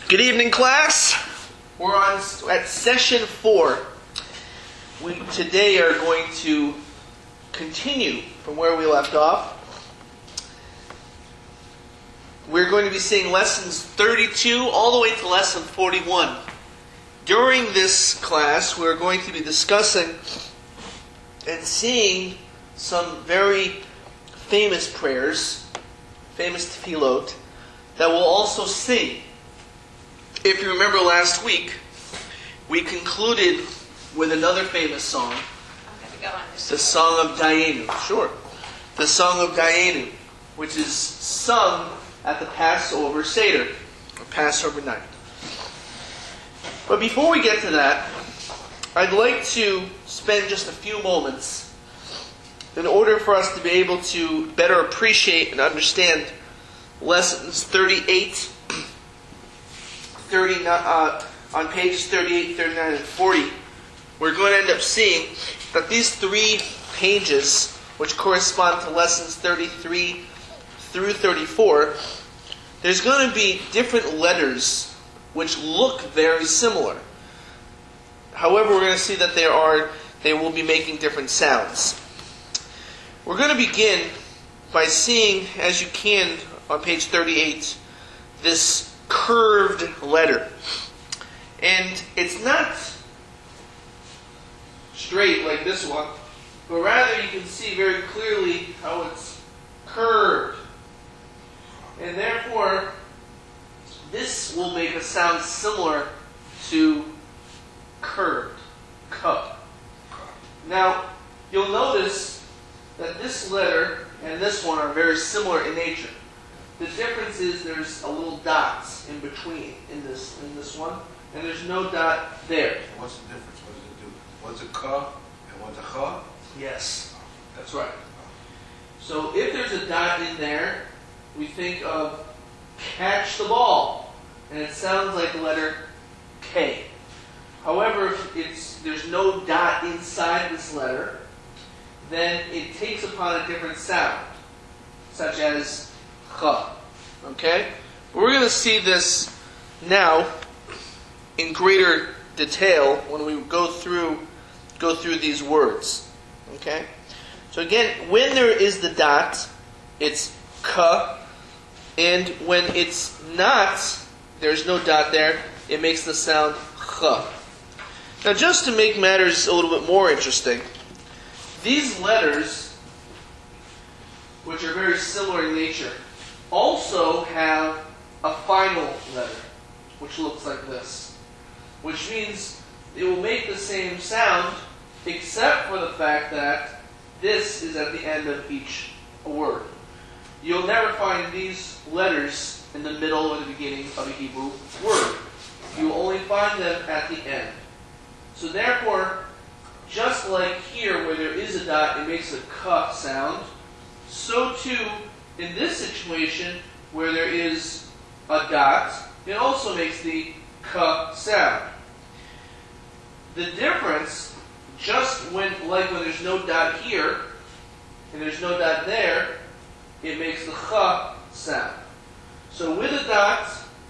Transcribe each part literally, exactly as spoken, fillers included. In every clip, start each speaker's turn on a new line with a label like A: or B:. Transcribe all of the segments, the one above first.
A: Good evening, class. We're on at session four. We today are going to continue from where we left off. We're going to be seeing lessons thirty-two all the way to lesson forty-one. During this class, we're going to be discussing and seeing some very famous prayers, famous tefillot, that we'll also sing. If you remember last week, we concluded with another famous song, the Song of Dayenu. Sure. The Song of Dayenu, which is sung at the Passover Seder, or Passover night. But before we get to that, I'd like to spend just a few moments in order for us to be able to better appreciate and understand lessons thirty-eight, thirty, uh, on pages thirty-eight, thirty-nine, and forty. We're going to end up seeing that these three pages, which correspond to lessons thirty-three through thirty-four, there's going to be different letters which look very similar. However, we're going to see that there are they will be making different sounds. We're going to begin by seeing, as you can on page thirty-eight, this curved letter. And it's not straight like this one, but rather you can see very clearly how it's curved. And therefore, this will make a sound similar to curved, cup. Now, you'll notice that this letter and this one are very similar in nature. The difference is there's a little dot in between in this in this one, and there's no dot there.
B: What's the difference? What does it do? One's a ka and one's a cha?
A: Yes, that's right. So if there's a dot in there, we think of catch the ball, and it sounds like the letter K. However, if it's, there's no dot inside this letter, then it takes upon a different sound, such as cha. Okay? We're going to see this now in greater detail when we go through go through these words. Okay? So again, when there is the dot, it's ka, and when it's not, there's no dot there, it makes the sound cha. Now, just to make matters a little bit more interesting, these letters, which are very similar in nature, also have a final letter, which looks like this. Which means it will make the same sound, except for the fact that this is at the end of each word. You'll never find these letters in the middle or the beginning of a Hebrew word. You will only find them at the end. So therefore, just like here where there is a dot, it makes a ka sound, so too in this situation where there is a dot, it also makes the ka sound. The difference, just when, like when there's no dot here, and there's no dot there, it makes the cha sound. So with a dot,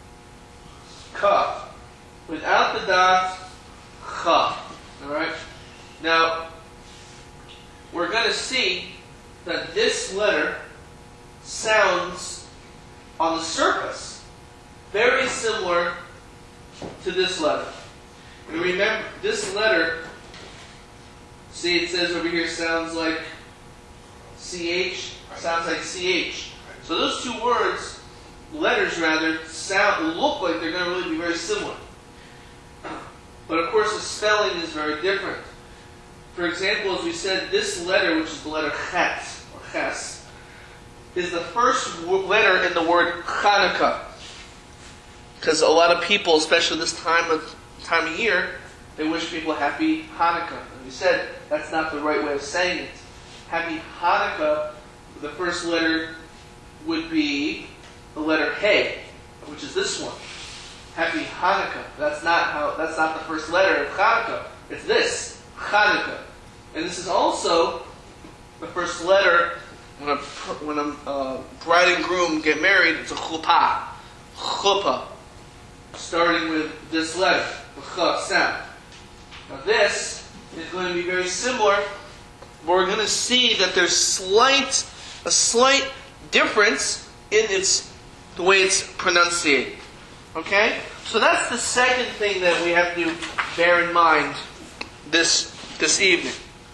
A: ka. Without the dot, cha. Alright? Now, we're going to see that this letter sounds on the surface very similar to this letter. And remember, this letter, see it says over here, sounds like C H, sounds like C H. So those two words, letters rather, sound look like they're going to really be very similar. But of course the spelling is very different. For example, as we said, this letter, which is the letter chet, or ches, is the first letter in the word Chanukah. Because a lot of people, especially this time of time of year, they wish people happy Hanukkah. And we said that's not the right way of saying it. Happy Hanukkah, the first letter would be the letter He, which is this one. Happy Hanukkah. That's not how. That's not the first letter of Hanukkah. It's this Hanukkah, and this is also the first letter when a when a uh, bride and groom get married. It's a chuppah, chuppah. starting with this letter, the ch sound. Now this is going to be very similar. We're going to see that there's slight, a slight difference in its the way it's pronunciated. Okay? So that's the second thing that we have to bear in mind this this evening.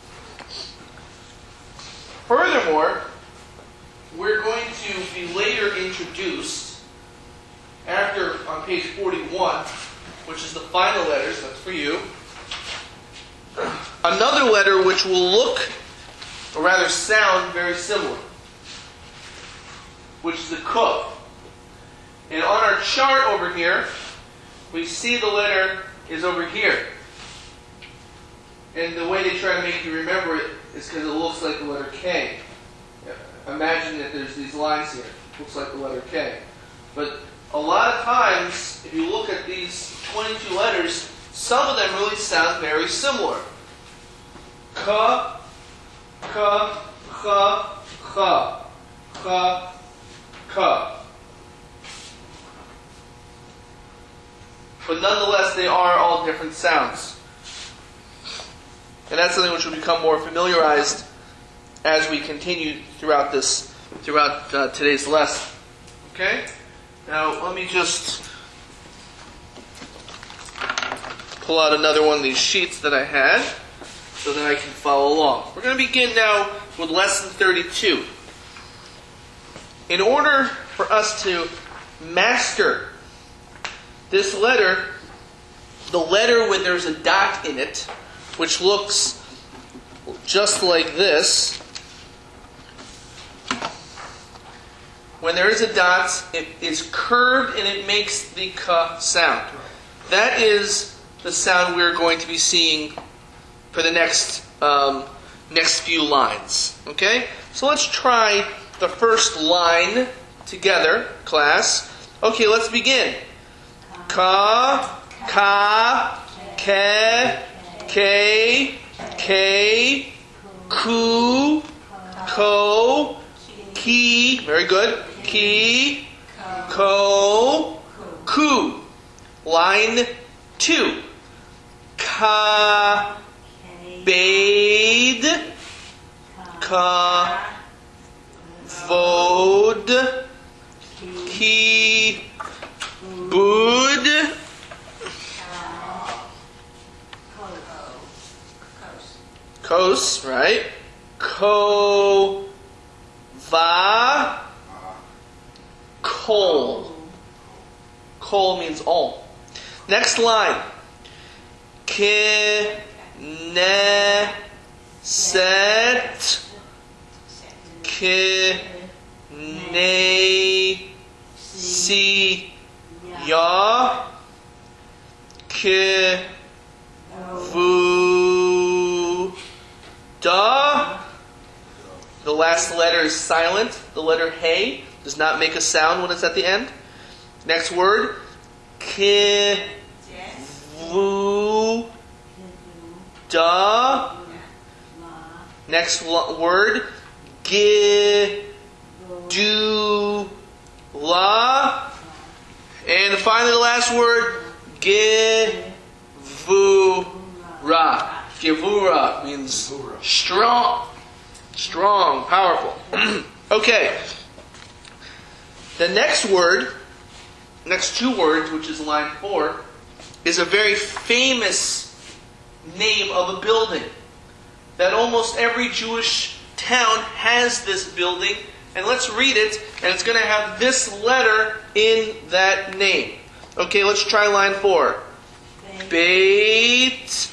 A: Furthermore, we're going to be later introduced, after on page forty-one, which is the final letters, that's for you, another letter which will look, or rather sound, very similar, which is the kuf. And on our chart over here, we see the letter is over here. And the way they try to make you remember it is because it looks like the letter K. Imagine that there's these lines here. It looks like the letter K. But a lot of times, if you look at these twenty-two letters, some of them really sound very similar. Ka, ka, cha, cha, cha, ka. But nonetheless, they are all different sounds. And that's something which will become more familiarized as we continue throughout this, throughout uh, today's lesson. Okay? Now, let me just pull out another one of these sheets that I had so that I can follow along. We're going to begin now with lesson thirty-two. In order for us to master this letter, the letter when there's a dot in it, which looks just like this. When there is a dot, it is curved and it makes the ka sound. That is the sound we're going to be seeing for the next um, next few lines. Okay? So let's try the first line together, class. Okay, let's begin. Ka, ka, ke, ke, ke, ku, ko, ki. Very good. Ki, ko, ku. Line two. Ka, bade, ka, vod, ki, bud, kos, right? Ko, va, kol. Kol means all. Next line. Ke, ne, set, ke, ne, si, ya, ke, vu, da. The last letter is silent. The letter hey does not make a sound when it's at the end. Next word, ke, vu, da. Next word, ge, du, la. And finally the last word, ge, vu, ra. Gevura means strong. Strong, powerful. Okay. The next word, next two words, which is line four, is a very famous name of a building. That almost every Jewish town has this building. And let's read it, and it's going to have this letter in that name. Okay, let's try line four. Beit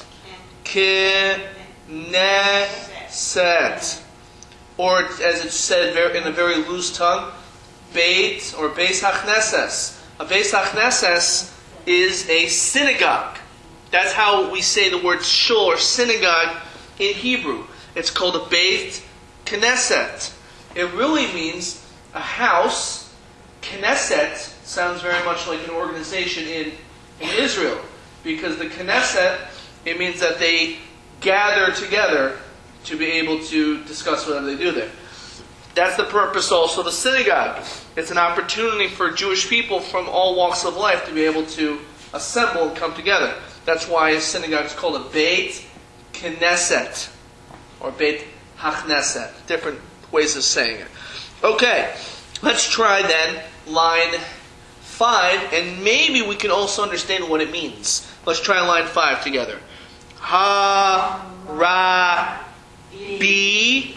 A: Knesset. Or as it's said in a very loose tongue, Beit or Beis HaKnesses. A Beis HaKnesses is a synagogue. That's how we say the word shul or synagogue in Hebrew. It's called a Beit Knesset. It really means a house. Knesset sounds very much like an organization in, in Israel. Because the Knesset, it means that they gather together to be able to discuss whatever they do there. That's the purpose also of the synagogue. It's an opportunity for Jewish people from all walks of life to be able to assemble and come together. That's why a synagogue is called a Beit Knesset, or Beit HaKnesset. Different ways of saying it. Okay, let's try then line five, and maybe we can also understand what it means. Let's try line five together. Ha, ra, bi,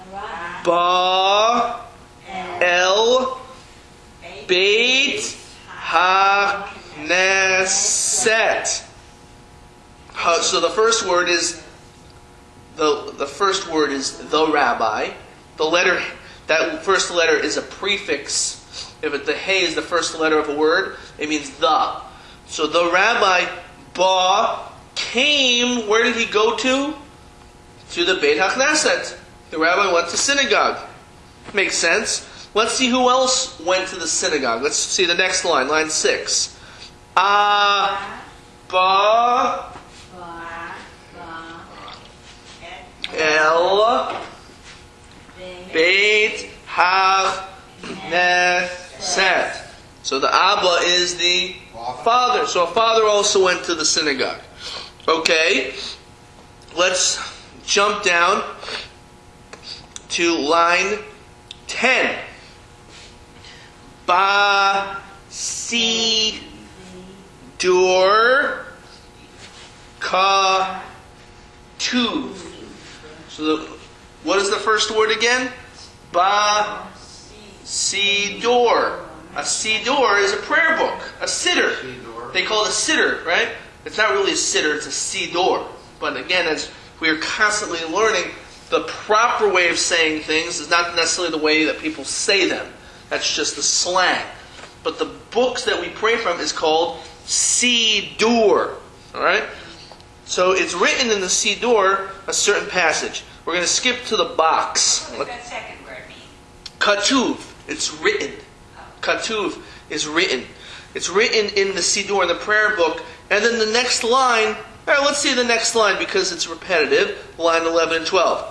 A: ba, el, beit, ha-knesset. Uh, so the first word is the the first word is the rabbi. The letter that first letter is a prefix. If it, the hey is the first letter of a word, it means the. So the rabbi ba came. Where did he go to? To the Beit HaKnesset. The rabbi went to synagogue. Makes sense. Let's see who else went to the synagogue. Let's see the next line, line six. Ah, ba, el, Beit HaKnesset. So the Abba is the father. So a father also went to the synagogue. Okay, let's jump down to line ten. Ba, si, dur, ka, tuv. So the, what is the first word again? Ba, si, dur. A siddur is a prayer book, a siddur. They call it a siddur, right? It's not really a siddur, it's a siddur. But again, as we are constantly learning, the proper way of saying things is not necessarily the way that people say them. That's just the slang. But the books that we pray from is called siddur. Alright? So it's written in the siddur, a certain passage. We're going to skip to the box.
C: What does that second word mean?
A: Katuv. It's written. Katuv is written. It's written in the siddur, in the prayer book. And then the next line, all right, let's see the next line because it's repetitive. Line eleven and twelve.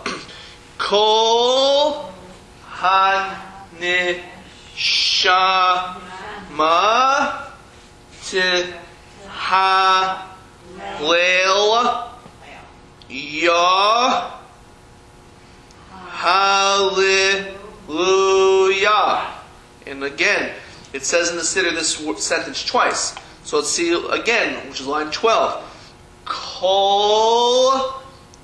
A: Kol ha-neshama te-ha-lel ya hallelujah. And again, it says in the Siddur this sentence twice. So let's see again, which is line twelve. Kol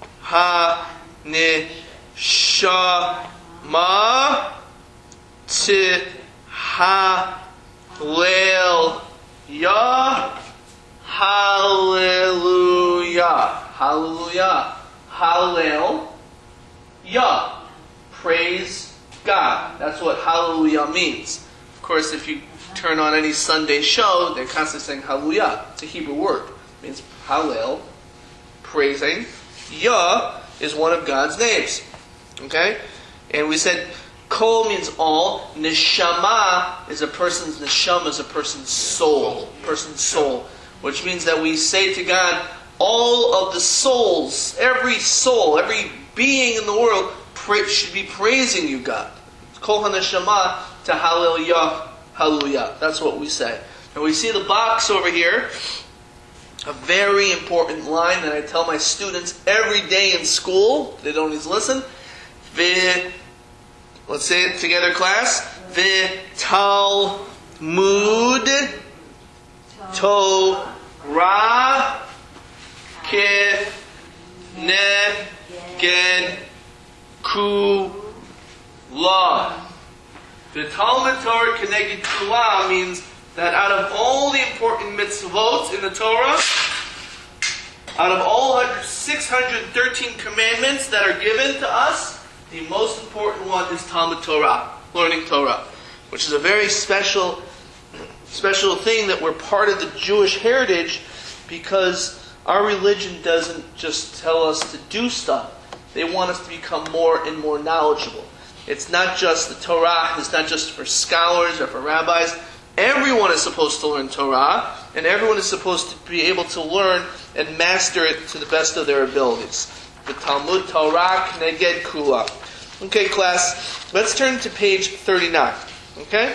A: ha-neshama te-ha-lel ya hallelujah. Hallelujah. Hallel. Ya. Praise God. That's what hallelujah means. Of course, if you turn on any Sunday show, they're constantly saying hallelujah. It's a Hebrew word. It means hallel, praising. Yah is one of God's names. Okay? And we said kol means all. Neshama is a person's neshama, is a person's soul. Person's soul. Which means that we say to God, all of the souls, every soul, every being in the world should be praising you, God. Kol ha-neshama to hallelujah, hallelujah. That's what we say. And we see the box over here, a very important line that I tell my students every day in school. They don't always listen. Ve, let's say it together, class. Ve Talmud Torah Ke Neged Kula. The Talmud Torah Keneged Kula means that out of all the important mitzvot in the Torah, out of all six hundred thirteen commandments that are given to us, the most important one is Talmud Torah, learning Torah, which is a very special, special thing that we're part of the Jewish heritage, because our religion doesn't just tell us to do stuff. They want us to become more and more knowledgeable. It's not just the Torah, it's not just for scholars or for rabbis. Everyone is supposed to learn Torah, and everyone is supposed to be able to learn and master it to the best of their abilities. The Talmud Torah Kneged Kula. Okay, class, let's turn to page thirty-nine. Okay?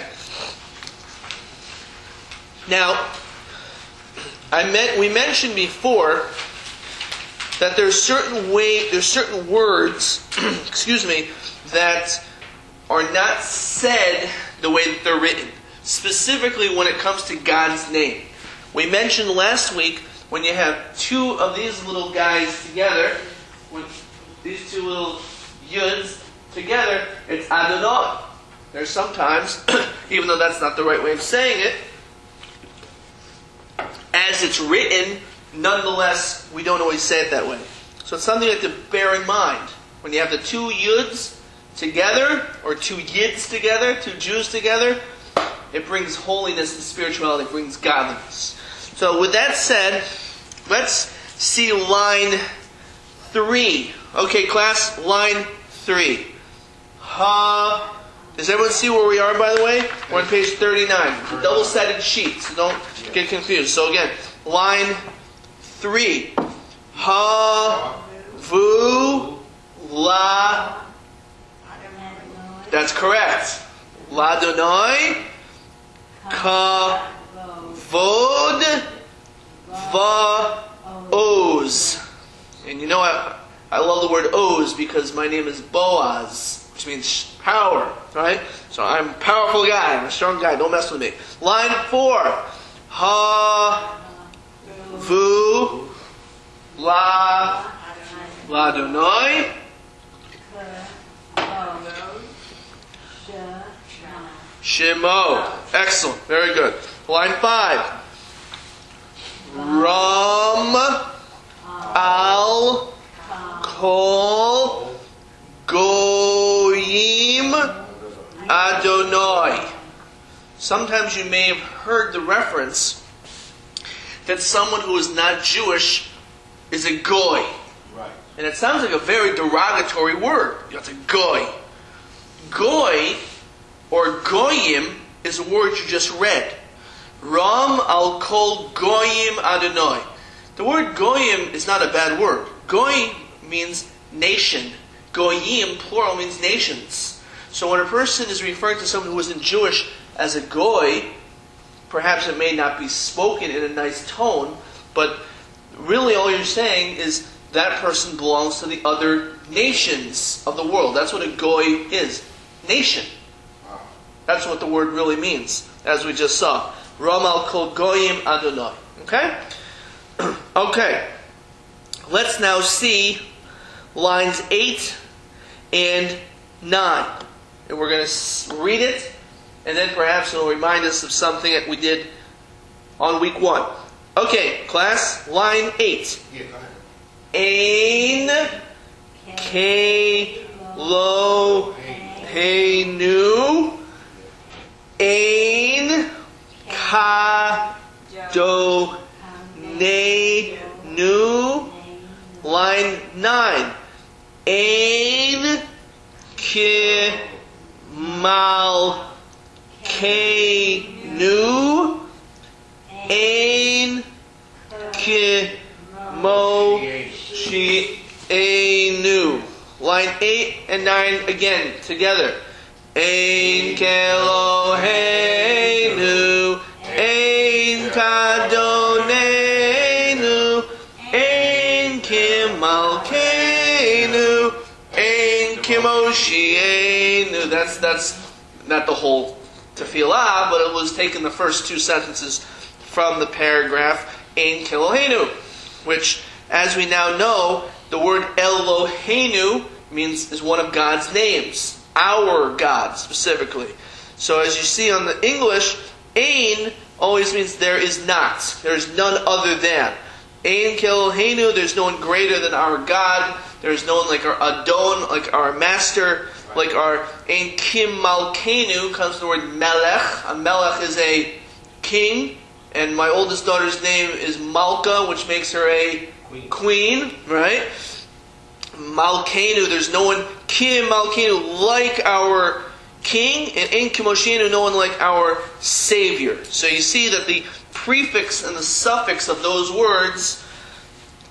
A: Now, I meant we mentioned before that there's certain way there's certain words, excuse me, that are not said the way that they're written. Specifically when it comes to God's name. We mentioned last week when you have two of these little guys together, with these two little yuds together, it's Adonai. There's sometimes, even though that's not the right way of saying it, as it's written, nonetheless, we don't always say it that way. So it's something you have to bear in mind. When you have the two yuds together, or two yids together, two Jews together, it brings holiness and spirituality, it brings godliness. So with that said, let's see line three. Okay, class, line three. Ha. Does everyone see where we are, by the way? We're on page thirty-nine. It's a double-sided sheet, so don't get confused. So again, line three. Ha. Vu. La. That's correct. Ladonai. Ka. Vod. Va. Oz. And you know what? I love the word Oz because my name is Boaz, which means power, right? So I'm a powerful guy. I'm a strong guy. Don't mess with me. Line four. Ha. Vu. La. Ladonai. Shemo. Excellent. Very good. Line five. Ram. Al. Kol. Goyim. Adonai. Sometimes you may have heard the reference that someone who is not Jewish is a goy.
B: Right.
A: And it sounds like a very derogatory word. It's a goy. Goy, or goyim, is a word you just read. Ram al kol goyim Adonai. The word goyim is not a bad word. Goy means nation. Goyim, plural, means nations. So when a person is referring to someone who isn't Jewish as a goy, perhaps it may not be spoken in a nice tone, but really all you're saying is that person belongs to the other nations of the world. That's what a goy is. Nation. That's what the word really means, as we just saw. Ram al kol goyim Adonai. Okay? Okay. Let's now see lines eight and nine. And we're going to read it, and then perhaps it'll remind us of something that we did on week one. Okay, class, line eight.
B: Yeah, go ahead.
A: Ein ke lo heinu ein ka do ne nu. Line nine. Ein ke mal ke nu ein ke mo she enu. Line eight and nine again together. Ein Keloheinu, ein Kadonenu, ein Kimalkeinu, ein Kimoshienu. That's that's not the whole tefillah, but it was taking the first two sentences from the paragraph Ein Keloheinu, which, as we now know, the word Eloheinu means is one of God's names. Our God, specifically. So as you see on the English, Ein always means there is not. There is none other than. Ein Keloheinu, there's no one greater than our God. There's no one like our Adon, like our Master, like our Ein Kim Malkeinu, comes from the word Melech. A Melech is a king, and my oldest daughter's name is Malka, which makes her a
B: Queen,
A: queen right? Malkeinu, there's no one Kim Malkeinu like our king, and Ein Kimoshenu, no one like our Savior. So you see that the prefix and the suffix of those words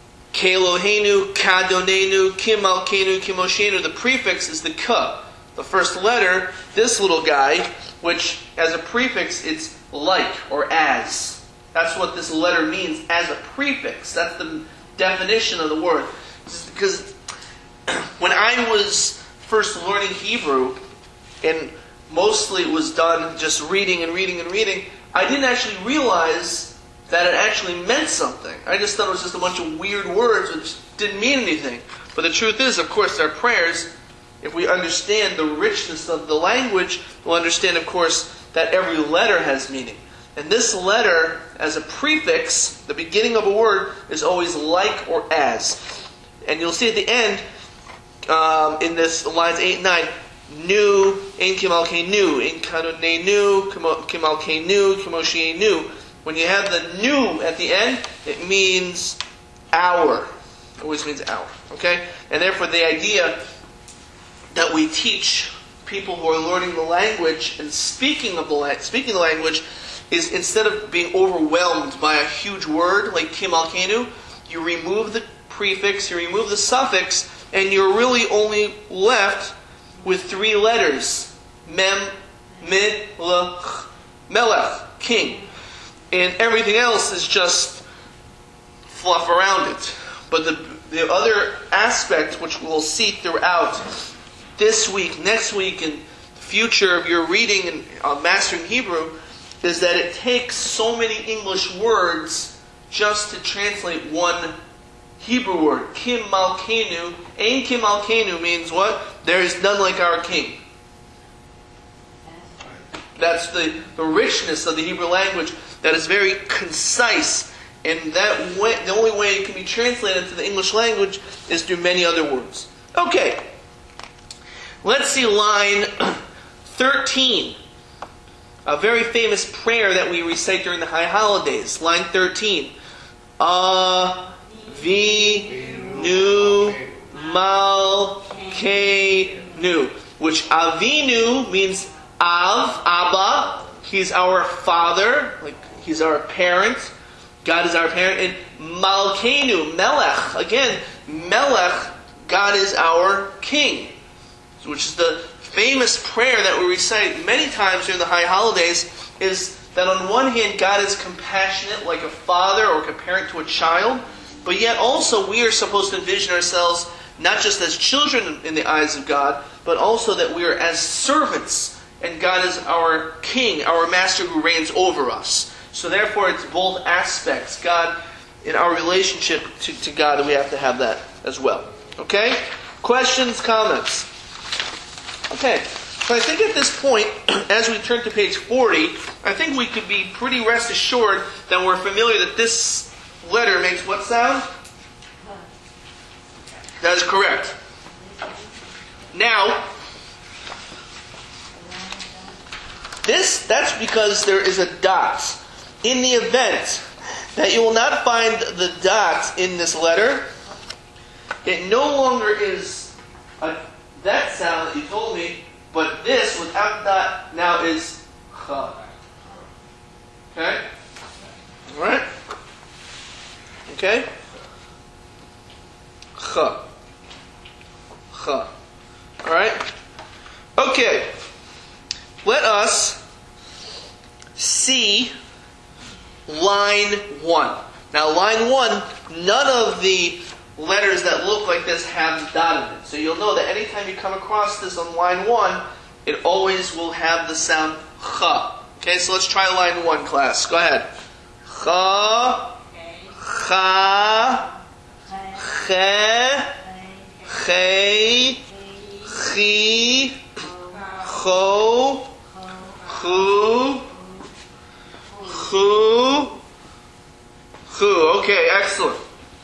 A: Kelohenu, Kadonenu, Kimalkenu, Kimoshenu. The prefix is the K. The first letter, this little guy, which as a prefix it's like or as. That's what this letter means as a prefix. That's the definition of the word. Because when I was first learning Hebrew, and mostly it was done just reading and reading and reading, I didn't actually realize that it actually meant something. I just thought it was just a bunch of weird words which didn't mean anything. But the truth is, of course, our prayers, if we understand the richness of the language, we'll understand, of course, that every letter has meaning. And this letter, as a prefix, the beginning of a word, is always like or as. And you'll see at the end, um, in this lines eight and nine, Nu, Ein Kimalkenu, Ein Kadonenu, Kimalkenu, Kimoshienu. When you have the Nu at the end, it means our. It always means our. Okay? And therefore the idea that we teach people who are learning the language and speaking of the la- speaking the language is, instead of being overwhelmed by a huge word like Kimalkenu, you remove the prefix, you remove the suffix, and you're really only left with three letters. Mem, Mid, Lech, Melech, king. And everything else is just fluff around it. But the, the other aspect, which we'll see throughout this week, next week, and the future of your reading and uh, mastering Hebrew, is that it takes so many English words just to translate one Hebrew word. Kim Malkenu. Ein Kim Malkenu means what? There is none like our king. That's the, the richness of the Hebrew language that is very concise. And that way, the only way it can be translated to the English language is through many other words. Okay. Let's see line thirteen. A very famous prayer that we recite during the high holidays. Line thirteen. A, Vi, Nu, Mal, Ke, Nu. Which Avinu means Av, Abba. He's our father. Like he's our parent. God is our parent. And Malkenu, Melech. Again, Melech, God is our king. Which is the famous prayer that we recite many times during the high holidays, is that on one hand, God is compassionate like a father or a parent to a child, but yet also we are supposed to envision ourselves not just as children in the eyes of God, but also that we are as servants, and God is our king, our master who reigns over us. So therefore it's both aspects, God, in our relationship to, to God, and we have to have that as well. Okay? Questions, comments? Okay, so I think at this point, as we turn to page forty, I think we could be pretty rest assured that we're familiar that this letter makes what sound? That is correct. Now, this, that's because there is a dot. In the event that you will not find the dot in this letter, it no longer is a that sound that you told me, but this without dot now is cha. Okay? Alright? Okay? Cha. Cha. Alright? Okay. Let us see line one. Now line one, none of the letters that look like this have dot in it. So you'll know that anytime you come across this on line one, it always will have the sound cha. Okay, so let's try line one, class. Go ahead. Cha, cha, che, che, chi, cho, chu, chu, chu. Okay, excellent.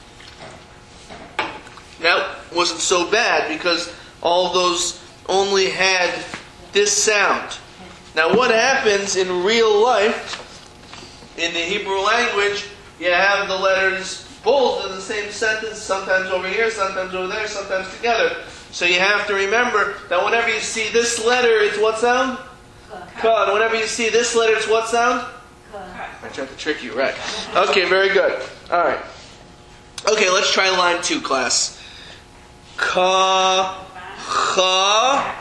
A: That wasn't so bad because all of those only had this sound. Now what happens in real life, in the Hebrew language, you have the letters both in the same sentence, sometimes over here, sometimes over there, sometimes together. So you have to remember that whenever you see this letter, it's what sound? Ka. And whenever you see this letter, it's what sound? Ka. I tried to trick you, right. Okay, very good. Alright. Okay, let's try line two, class. Ka, cha,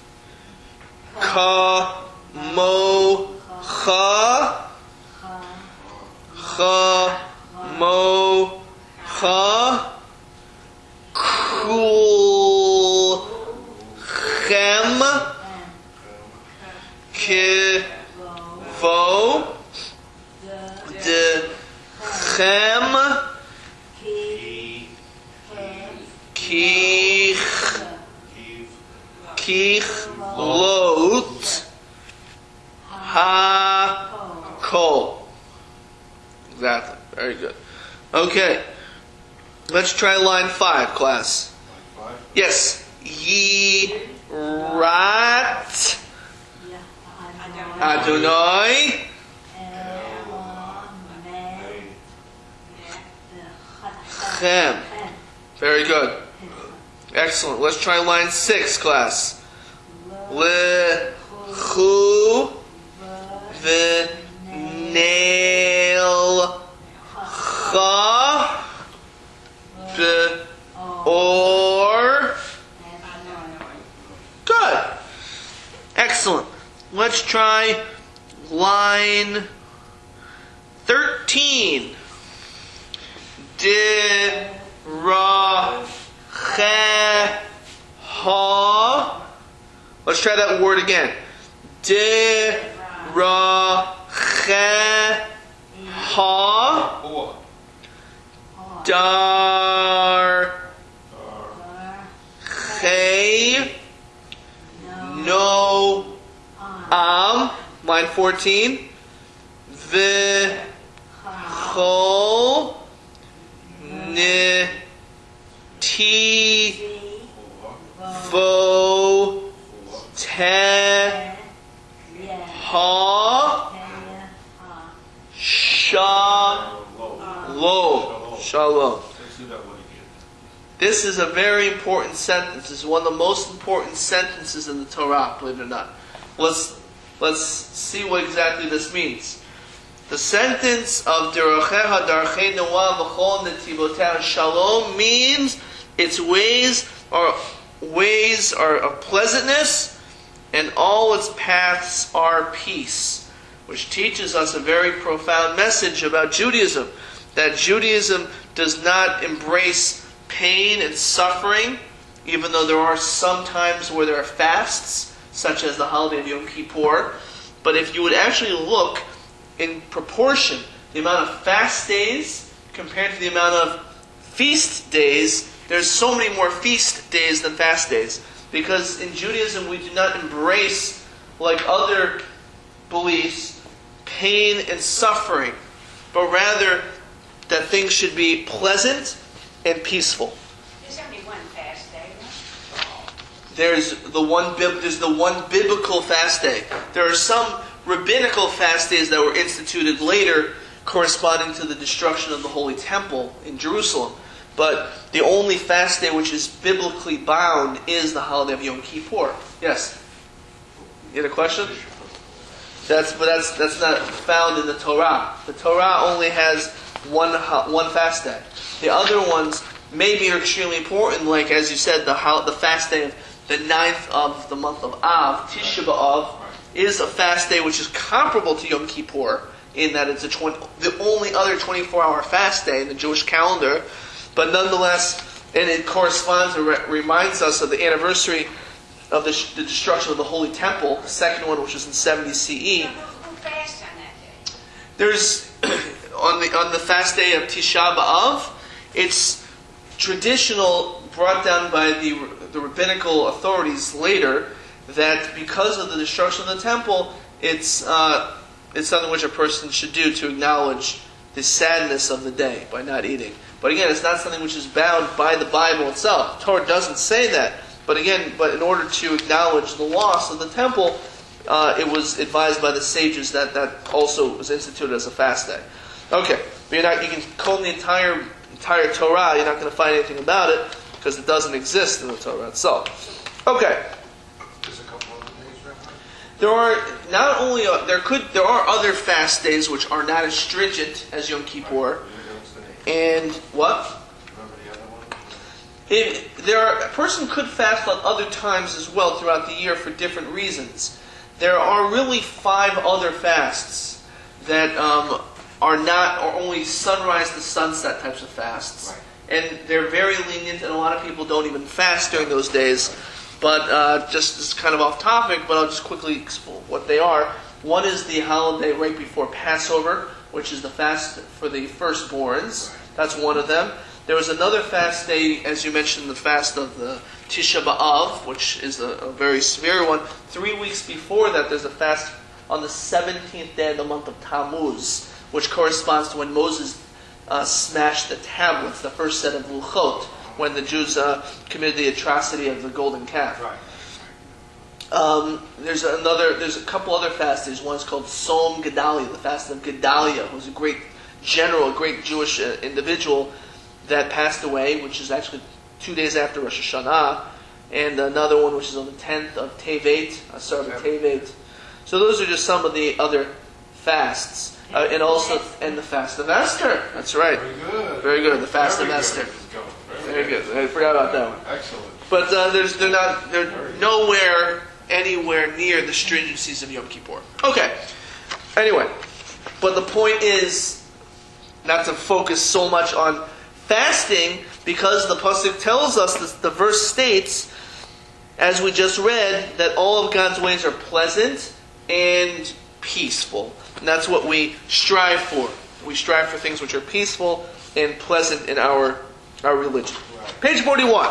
A: ka, mo, cha, cha, mo, cha, kul, chem, ke, vo, de, chem, kich, kich, lot, ha, kol. Exactly. Very good. Okay. Let's try line five, class.
B: Line five?
A: Yes. Ye, rat, Adonai, chem. Very good. Excellent. Let's try line six, class. Le, chu, the, nail, cha, the, or. Good. Excellent. Let's try line thirteen. De, ra, che, ha. Let's try that word again. De, ra, che, ha.
B: Four.
A: Dar, che, no, am. Line fourteen. The, chol, ne, ti, vo, te, ha, shalom. Shalom.
B: Let's do that one again.
A: This is a very important sentence. It's one of the most important sentences in the Torah, believe it or not. Let's let's see what exactly this means. The sentence of Derochecha Darchei Noah V'chol Netivotah Shalom means its ways are ways are of pleasantness, and all its paths are peace, which teaches us a very profound message about Judaism. That Judaism does not embrace pain and suffering, even though there are some times where there are fasts, such as the holiday of Yom Kippur. But if you would actually look in proportion, the amount of fast days compared to the amount of feast days, there's so many more feast days than fast days. Because in Judaism we do not embrace, like other beliefs, pain and suffering, but rather that things should be pleasant and peaceful.
C: There's only one fast day, right?
A: There's the one bib- there's the one biblical fast day. There are some rabbinical fast days that were instituted later, corresponding to the destruction of the Holy Temple in Jerusalem. But the only fast day which is biblically bound is the holiday of Yom Kippur. Yes. You had a question? That's but that's that's not found in the Torah. The Torah only has one one fast day. The other ones maybe are extremely important, like as you said, the the fast day of the ninth of the month of Av, Tisha B'Av, is a fast day which is comparable to Yom Kippur in that it's a twenty, the only other twenty-four hour fast day in the Jewish calendar, but nonetheless, and it corresponds and re- reminds us of the anniversary of the, the destruction of the Holy Temple, the second one, which was in seventy C E.
C: So who, who fasts on that day?
A: There's on the on the fast day of Tisha B'Av, it's traditional, brought down by the the rabbinical authorities later, that because of the destruction of the temple, it's uh, it's something which a person should do to acknowledge the sadness of the day by not eating. But again, it's not something which is bound by the Bible itself. The Torah doesn't say that. But again, but in order to acknowledge the loss of the temple, uh, it was advised by the sages that that also was instituted as a fast day. Okay, but you're not, you can comb the entire entire Torah. You're not going to find anything about it because it doesn't exist in the Torah itself. Okay.
B: There's a couple other days, Rabbi?
A: There are not only uh, there could there are other fast days which are not as stringent as Yom Kippur. And what? If there are, a person could fast on other times as well throughout the year for different reasons. There are really five other fasts that um, are not, or only sunrise to sunset types of fasts.
B: Right.
A: And they're very lenient, and a lot of people don't even fast during those days. But uh, just as kind of off topic, but I'll just quickly explain what they are. One is the holiday right before Passover, which is the fast for the firstborns. That's one of them. There was another fast day, as you mentioned, the fast of the Tisha B'Av, which is a, a very severe one. Three weeks before that, there's a fast on the seventeenth day of the month of Tammuz, which corresponds to when Moses uh, smashed the tablets, the first set of Luchot, when the Jews uh, committed the atrocity of the golden calf.
B: Right.
A: Um, there's another. There's a couple other fasts. There's one's called Tzom Gedalia, the fast of Gedalia, who was a great general, a great Jewish uh, individual that passed away, which is actually two days after Rosh Hashanah, and another one which is on the tenth of Tevet, Asar of Tevet. So those are just some of the other fasts, uh, and also and the fast of Esther. That's right.
B: Very good.
A: Very good. The fast
B: Very
A: of
B: good.
A: Esther.
B: Very,
A: Very good. I forgot about that one.
B: Excellent.
A: But uh, there's they're not they're nowhere anywhere near the stringencies of Yom Kippur. Okay. Anyway, but the point is not to focus so much on fasting, because the pasuk tells us, this, the verse states, as we just read, that all of God's ways are pleasant and peaceful. And that's what we strive for. We strive for things which are peaceful and pleasant in our our religion.
B: Right.
A: Page forty-one.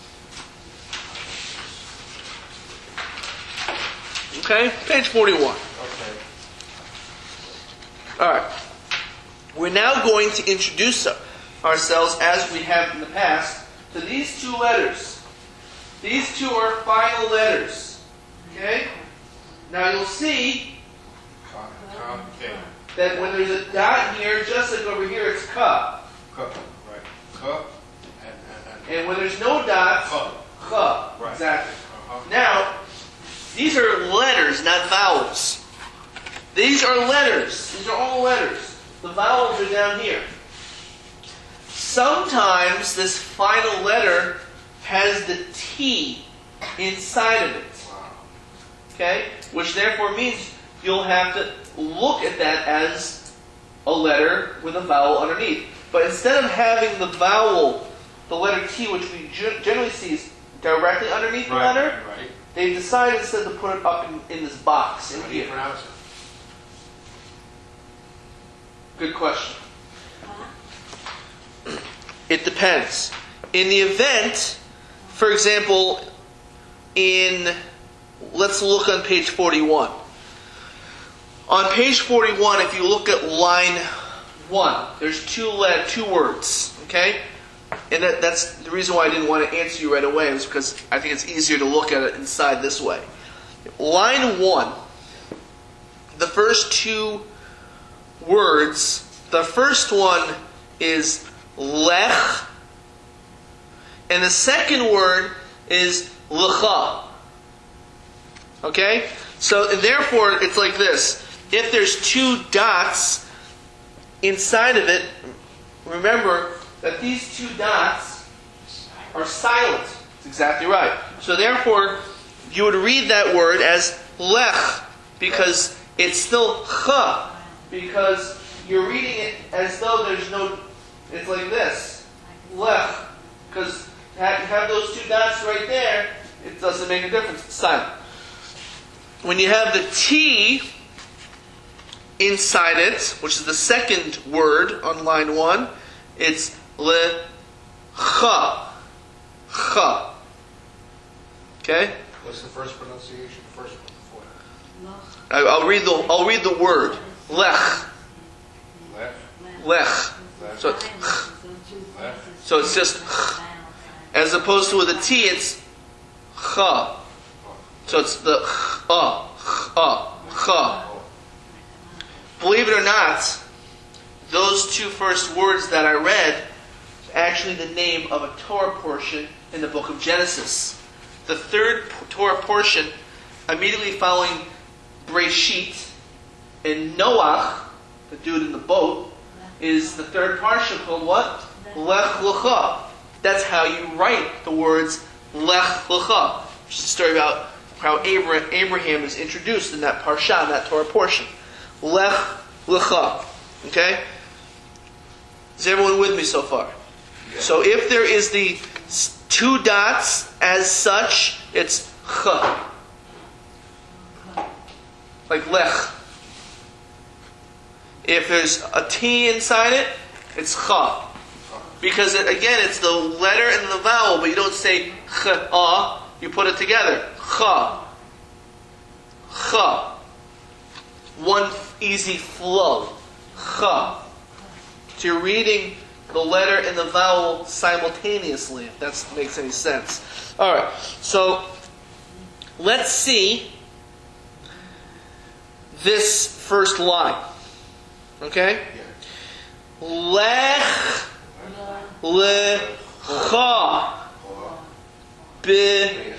A: Okay, page forty-one.
B: Okay.
A: All right. We're now going to introduce ourselves, as we have in the past, to these two letters. These two are final letters. Okay? Now you'll see
B: Ka, ka, K.
A: that when there's a dot here, just like over here, it's ka.
B: Ka. Right. Ka. And, and, and.
A: And when there's no dots,
B: Ka.
A: cha.
B: Right.
A: Exactly.
B: Uh-huh.
A: Now, these are letters, not vowels. These are letters. These are all letters. The vowels are down here. Sometimes this final letter has the T inside of it.
B: Wow.
A: Okay? Which therefore means you'll have to look at that as a letter with a vowel underneath. But instead of having the vowel, the letter T, which we ge- generally see is directly underneath the
B: Right,
A: letter,
B: right, right.
A: they've decided instead to put it up in, in this box in
B: How do you
A: here.
B: pronounce it?
A: Good question. It depends. In the event, for example, in, let's look on page forty-one. On page forty-one, if you look at line one, there's two le- two words, okay? And that, that's the reason why I didn't want to answer you right away, was because I think it's easier to look at it inside this way. Line one, the first two words, the first one is lech, and the second word is lecha. Okay? So, and therefore, it's like this. If there's two dots inside of it, remember that these two dots are silent. That's exactly right. So therefore, you would read that word as lech, because it's still cha, because you're reading it as though there's no, it's like this, lech, because you have those two dots right there, it doesn't make a difference, it's silent. When you have the T inside it, which is the second word on line one, it's le cha, cha. Okay?
B: What's the first pronunciation? The first one before that.
A: I- I'll read the I'll read the word lech,
B: Left.
A: lech.
B: Left.
A: So
B: Left.
A: so it's just as opposed to with a T, it's cha. So it's the cha, cha, cha. Believe it or not, those two first words that I read is actually the name of a Torah portion in the book of Genesis. The third Torah portion, immediately following Breshit, and Noach, the dude in the boat, is the third parsha called what? Lech Lecha. That's how you write the words Lech Lecha, which is a story about how Abraham is introduced in that parsha, in that Torah portion. Lech Lecha. Okay? Is everyone with me so far?
B: Yeah.
A: So if there is the two dots as such, it's Ch. Like Lech. If there's a T inside it, it's Cha. Because, it, again, it's the letter and the vowel, but you don't say Ch-a, you put it together. Cha. Cha. One easy flow. Cha. So you're reading the letter and the vowel simultaneously, if that makes any sense. Alright, so let's see this first line. Okay? Lech lecha b'shiv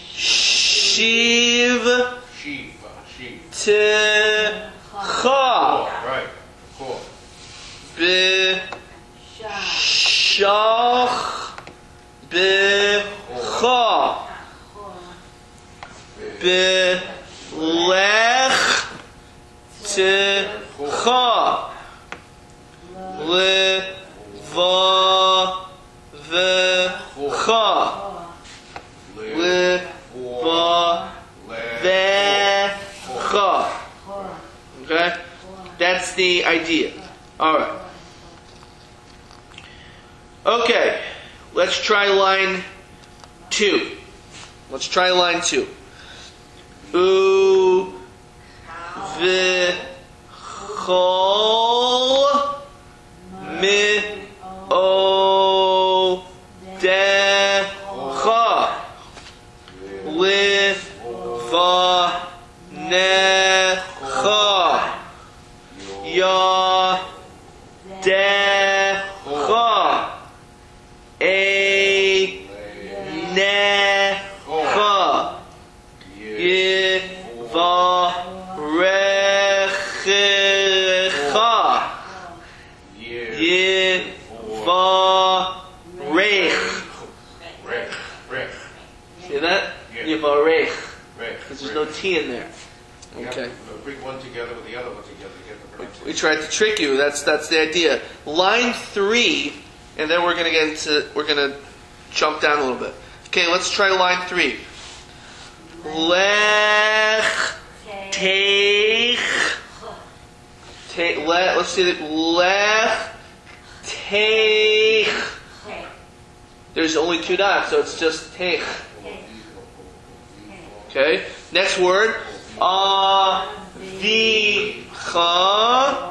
B: Sheep, uh, sheep.
A: techa
B: Four, right. Four.
A: b'shach b'cha b'lech techa levavecha levavecha. Okay? That's the idea. Alright. Okay. Let's try line two. Let's try line two. U v'chol mi o decha liva necha ya decha e necha yiva rechecha yivarech. See that? Yivarech. Because there's no T in there. Okay.
B: Bring one together with the other one together. Get the pronunciation.
A: We tried to trick you. That's that's the idea. Line three, and then we're gonna get into we're gonna jump down a little bit. Okay, let's try line three. Lech teich. Te, le, let's see that. Lech teich. There's only two dots, so it's just teich. Okay. Next word. Avicha.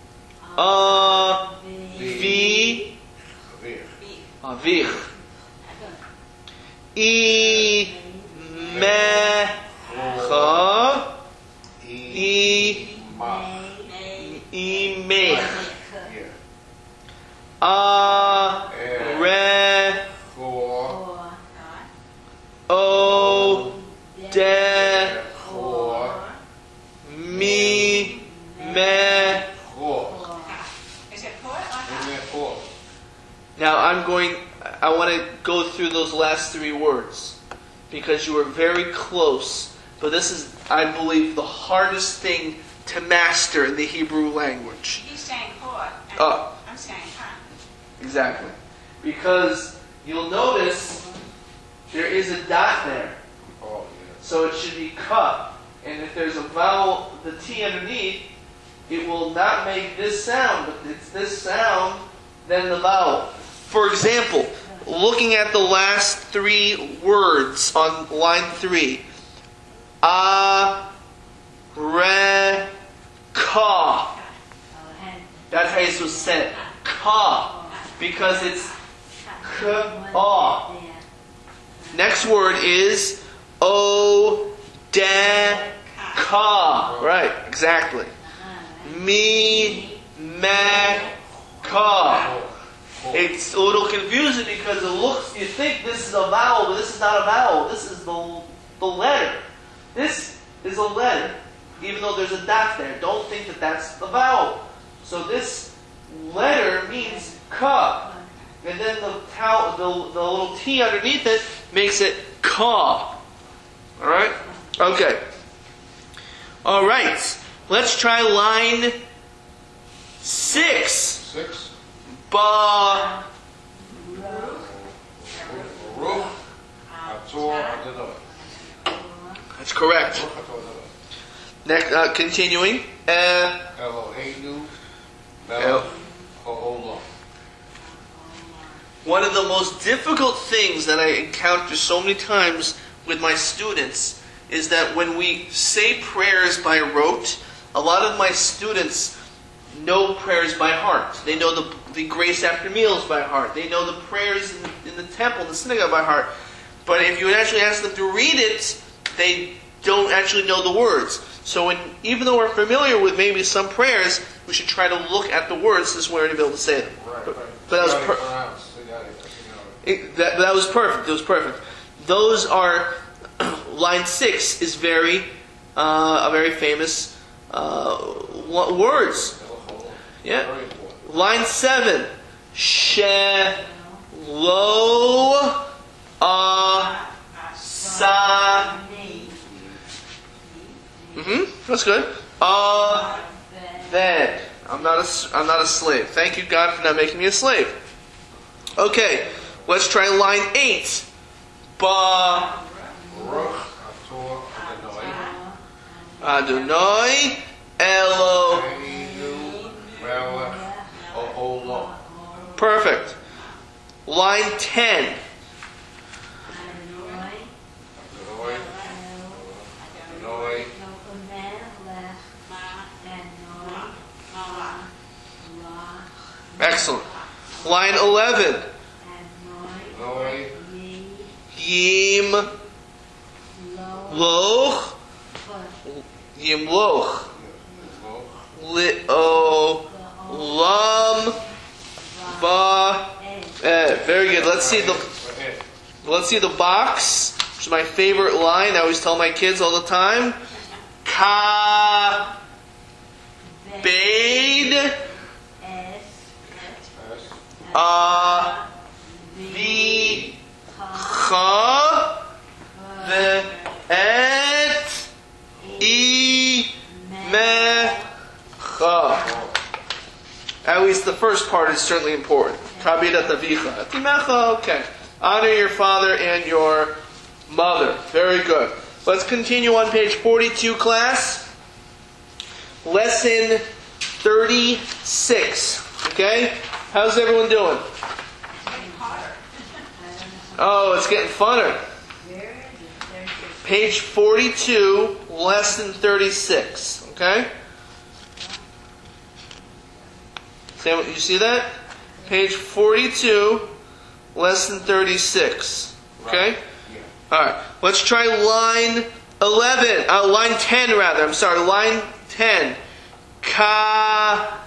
A: Avi. Avich. Imecha. Imech. Are. O. De. Mi. Me.
C: Is it four or not?
A: Now I'm going, I want to go through those last three words because you were very close, but this is, I believe, the hardest thing to master in the Hebrew language.
C: He's saying four. and
A: Oh.
C: I'm saying huh.
A: Exactly. Because you'll notice there is a dot there.
B: Oh, yeah.
A: So it should be cut. And if there's a vowel, the T underneath, it will not make this sound, but it's this sound, then the vowel. For example, looking at the last three words on line three. A, re, ka. That's how you're supposed to say it. Ka. Because it's ka. Next word is o, de, ka. Right, exactly. Mi, me, ka. It's a little confusing because it looks, you think this is a vowel, but this is not a vowel. This is the, the letter. This is a letter, even though there's a dot there. Don't think that that's the vowel. So this letter means ka. and then the, tau, the, the little T underneath it makes it ka. Alright? Okay. Alright. Let's try line six.
B: Six.
A: Ba.
B: Ruch. Ator Adonai.
A: That's correct.
B: Ruch Ator Adonai.
A: Next, uh, continuing. Uh,
B: Eloheinu.
A: El-
B: Melech Ha'olam.
A: One of the most difficult things that I encounter so many times with my students is that when we say prayers by rote, a lot of my students know prayers by heart. They know the, the grace after meals by heart. They know the prayers in the, in the temple, in the synagogue by heart. But if you actually ask them to read it, they don't actually know the words. So when, even though we're familiar with maybe some prayers, we should try to look at the words this way to be able to say them.
B: Right,
A: But,
B: right.
A: but that was
B: Got it
A: per-
B: pronounced. They got it. They got it.
A: it, that, that was perfect. It was perfect. Those are line six is very uh, a very famous uh, wo- words.
B: Melech Ha'olam.
A: Yeah.
B: Very important.
A: Line seven. She lo a sa. Mm-hmm. That's good. A ved. I'm not a s- I'm not a slave. Thank you, God, for not making me a slave. Okay, let's try line eight. Ba
B: Ruch Ator Adonai.
A: Adonai Elo.
B: Eloheinu Melech Ha'olam.
A: Perfect. Line ten.
B: Adonai. Adonai.
A: Excellent. Line eleven.
B: Adonai.
A: Yim Loch. Yim Loch. Li O Lam Ba. Eh, very good. Let's see the let's see the box, which is my favorite line. I always tell my kids all the time. Ka Beid A Vi Cha Ve Et I Me Cha. At least the first part is certainly important. Kabidat avicha. Timecha, okay. Honor your father and your mother. Very good. Let's continue on page forty-two, class. Lesson thirty-six. Okay? How's everyone doing? Oh, it's getting funner. Page forty-two, lesson thirty-six. Okay? Sam, you see that? Page forty-two, lesson thirty-six. Okay?
B: Yeah.
A: Alright. Let's try line eleven. Uh, line ten, rather. I'm sorry. Line ten. Ka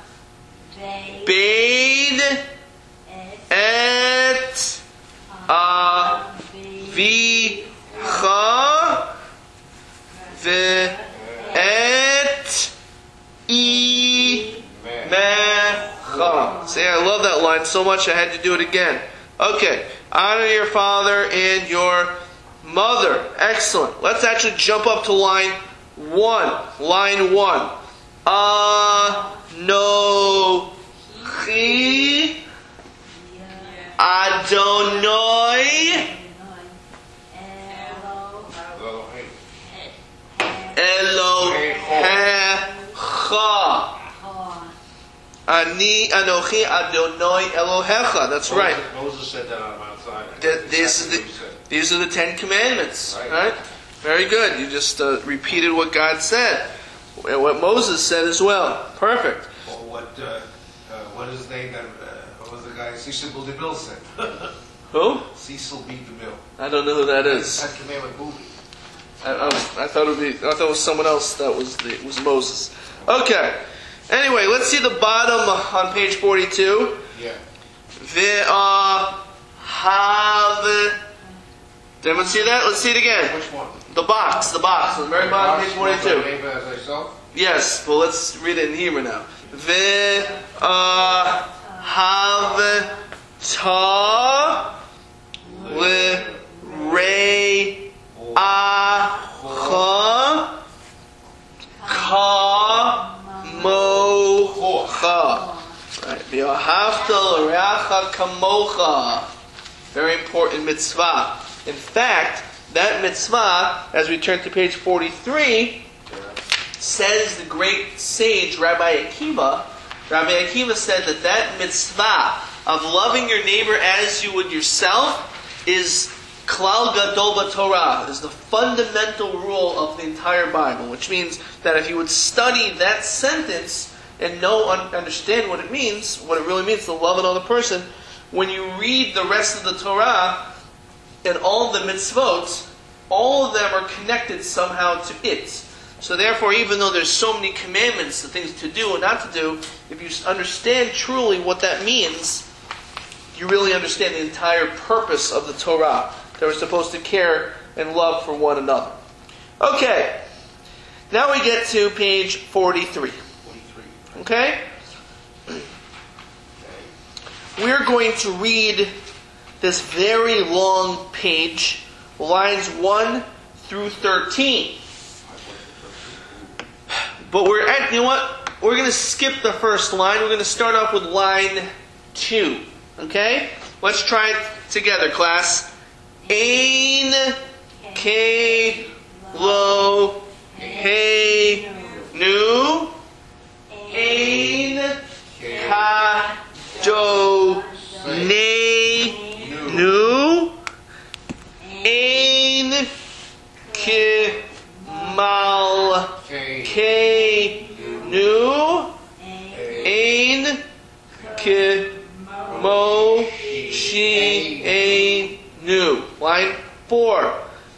A: Beid Et A Vi Cha Ve Et I Me. See, I love that line so much I had to do it again. Okay. Honor your father and your mother. Excellent. Let's actually jump up to line one. Line one. Ah, no, chi, Adonai, Elohecha. Ani Anochi Adonai Elohecha. That's right.
B: Moses said that on Mount Sinai.
A: Th- This is the, these are the Ten Commandments. Right? Very good. You just uh, repeated what God said. And what Moses said as well. Perfect.
B: Or what, uh, uh, what is his name? That, uh, what was the guy? Cecil B. DeMille said.
A: Who?
B: Cecil B. DeMille.
A: I don't know who that is.
B: That commandment movie.
A: I, I, was, I thought it would be. I thought it was someone else. That was the it was Moses. Okay. Anyway, let's see the bottom on page forty-two.
B: Yeah.
A: Ve'ah have. Did anyone see that? Let's see it again.
B: Which one?
A: The box. The box. On the very bottom, page forty-two.
B: Neighbor as thyself?
A: Yes. Well, let's read it in Hebrew now. Ve'ah have ta V'ahavta l'reacha kamocha. Very important mitzvah. In fact, that mitzvah, as we turn to page forty-three, says the great sage Rabbi Akiva, Rabbi Akiva said that that mitzvah of loving your neighbor as you would yourself is klal gadol b'Torah, is the fundamental rule of the entire Bible, which means that if you would study that sentence and know, understand what it means, what it really means to love another person, when you read the rest of the Torah and all the mitzvot, all of them are connected somehow to it. So therefore, even though there's so many commandments, the things to do and not to do, if you understand truly what that means, you really understand the entire purpose of the Torah. That we're supposed to care and love for one another. Okay, now we get to page forty-three.
B: forty-three.
A: Okay? We're going to read this very long page, lines one through thirteen. But we're at, you know what? We're going to skip the first line. We're going to start off with line two. Okay? Let's try it together, class. Ein ke lo he nu. Ein ka do ne nu. Ein ke mal ke nu. Ein ke mo shi ein nu. Line four.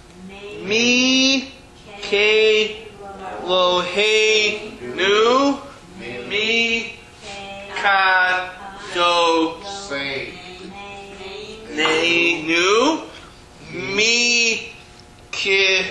A: Mi ke lo he nu. Mi ka do
B: Say.
A: ne nu. Mi ke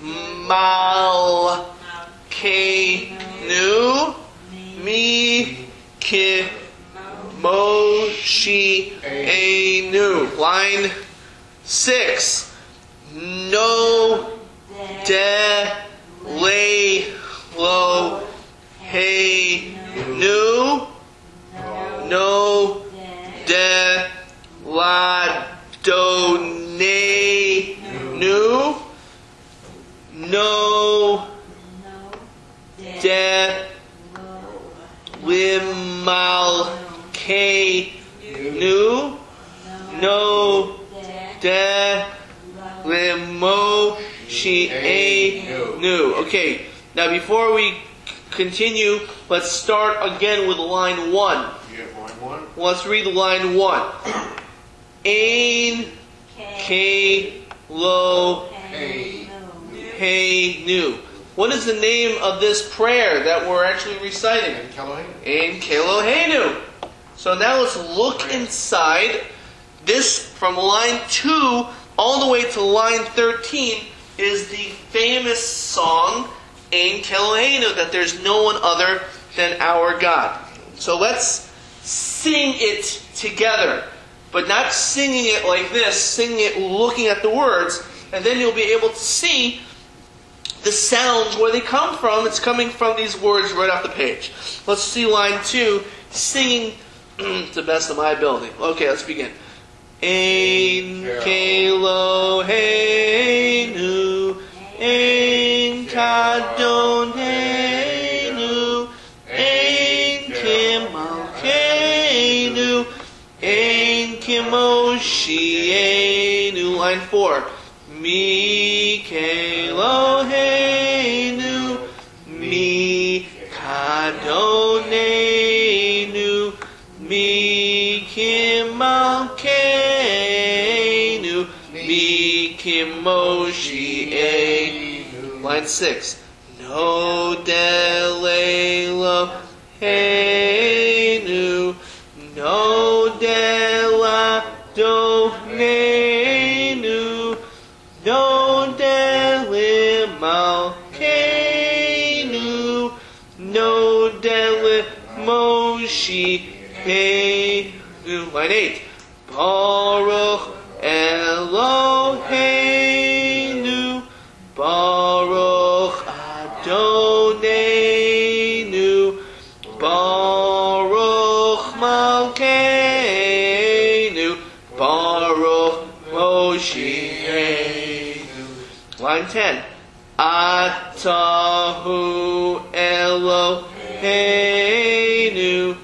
A: mal ke nu. Mi ke mo shi ein nu. Line six. No de le lo he nu. No de la do ne nu. No de limal ke nu. No de limo shi a nu. Okay, now before we continue, let's start again with line one.
B: You have line one?
A: Let's read line one. Ein ke lo
B: Hey.
A: he nu. What is the name of this prayer that we're actually reciting?
B: And Kelohim?
A: Ein ke lo he nu. So now let's look inside. This, from line two all the way to line thirteen, is the famous song Ein ke lo he nu, that there's no one other than our God. So let's sing it together, but not singing it like this, singing it looking at the words, and then you'll be able to see the sounds, where they come from. It's coming from these words right off the page. Let's see line two, singing to the best of my ability. Okay, let's begin. Ein ke lo he nu. Ein ka do ne nu. Ein ke mal ke nu. Ein ke mo shi e nu. Line four. Mi ke lo he nu. Mi ka do ne nu. Mi ke mal ke nu. Mi ke mo shi e. Line six. No de le lo he nu. No de la do ne nu. No de le mal ke nu. No de le mo shi he nu. Line eight. Baruch Eloheinu. Baruch Adonai nu. Baruch Malkeinu. Moshiachenu. Line ten. Atahu Eloheinu.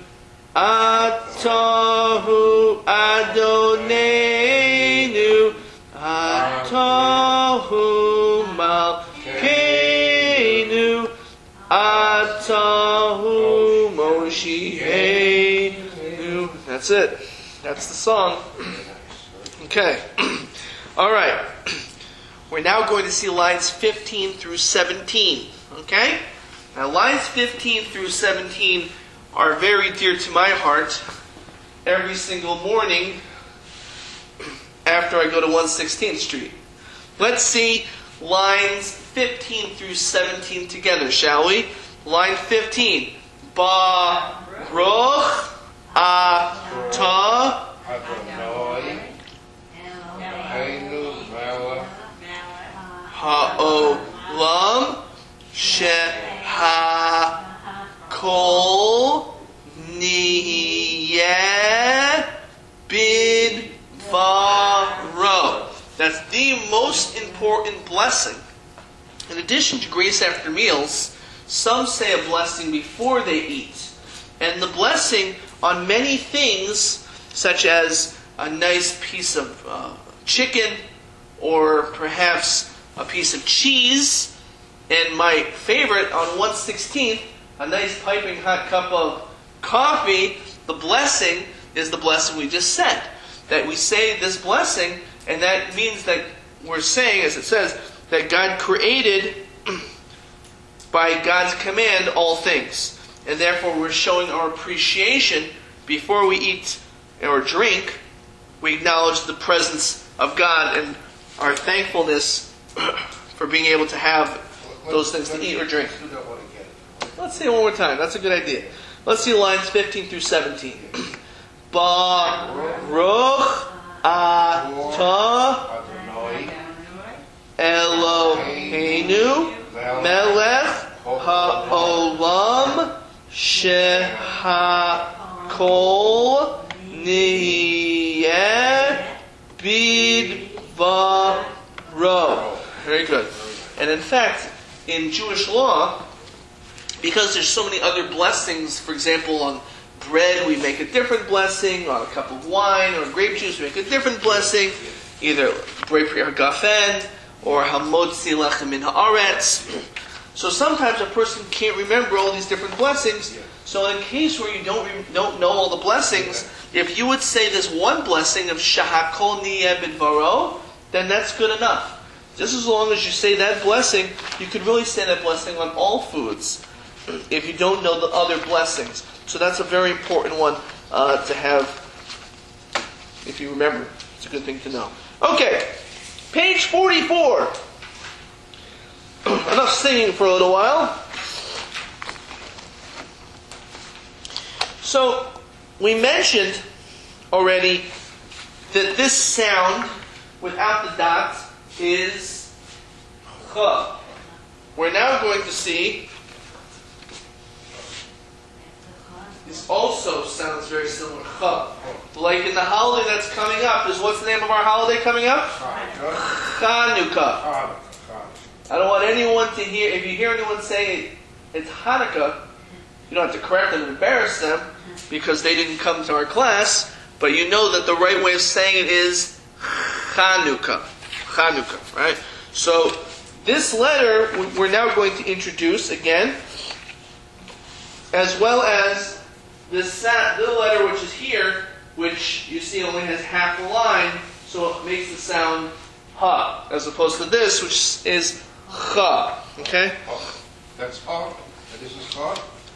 A: Atahu Adonenu. Atahu Malkeinu. Atahu Moshiachenu. That's it. That's the song. Okay. All right. We're now going to see lines fifteen through seventeen. Okay? Now, lines fifteen through seventeen are very dear to my heart. Every single morning after I go to one sixteenth Street. Let's see lines fifteen through seventeen together, shall we? Line fifteen. Baruch atah ha'olam shehakol niyeh bidvaro. That's the most important blessing. In addition to grace after meals, some say a blessing before they eat. And the blessing on many things, such as a nice piece of uh, chicken, or perhaps a piece of cheese, and my favorite on one sixteenth, a nice piping hot cup of coffee. The blessing is the blessing we just said. That we say this blessing, and that means that we're saying, as it says, that God created by God's command all things. And therefore we're showing our appreciation before we eat or drink. We acknowledge the presence of God and our thankfulness for being able to have those things to eat or drink. Let's say it one more time. That's a good idea. Let's see lines fifteen through seventeen. Baruch atah Eloheinu melech ha'olam shehakol niyeh bidvaro. Very good. And in fact, in Jewish law, because there's so many other blessings, for example, on bread we make a different blessing, on a cup of wine or grape juice we make a different blessing, either Borei Pri Hagafen or Hamotzi Lechem Min Haaretz. So sometimes a person can't remember all these different blessings. So in a case where you don't don't know all the blessings, if you would say this one blessing of Shehakol Niyeh Bidvaro, then that's good enough. Just as long as you say that blessing, you could really say that blessing on all foods if you don't know the other blessings. So that's a very important one uh, to have if you remember. It's a good thing to know. Okay, page forty-four. Enough singing for a little while. So, we mentioned already that this sound without the dots is ch. We're now going to see this also sounds very similar. Ch. Like in the holiday that's coming up, is what's the name of our holiday coming up? Chanukah. I don't want anyone to hear, if you hear anyone say it's Hanukkah, you don't have to correct them and embarrass them because they didn't come to our class, but you know that the right way of saying it is Chanukah. Chanukah, right? So, this letter we're now going to introduce again, as well as this little letter which is here, which you see only has half a line, so it makes the sound ha, as opposed to this, which is cha. Okay?
B: That's ha. This is ha.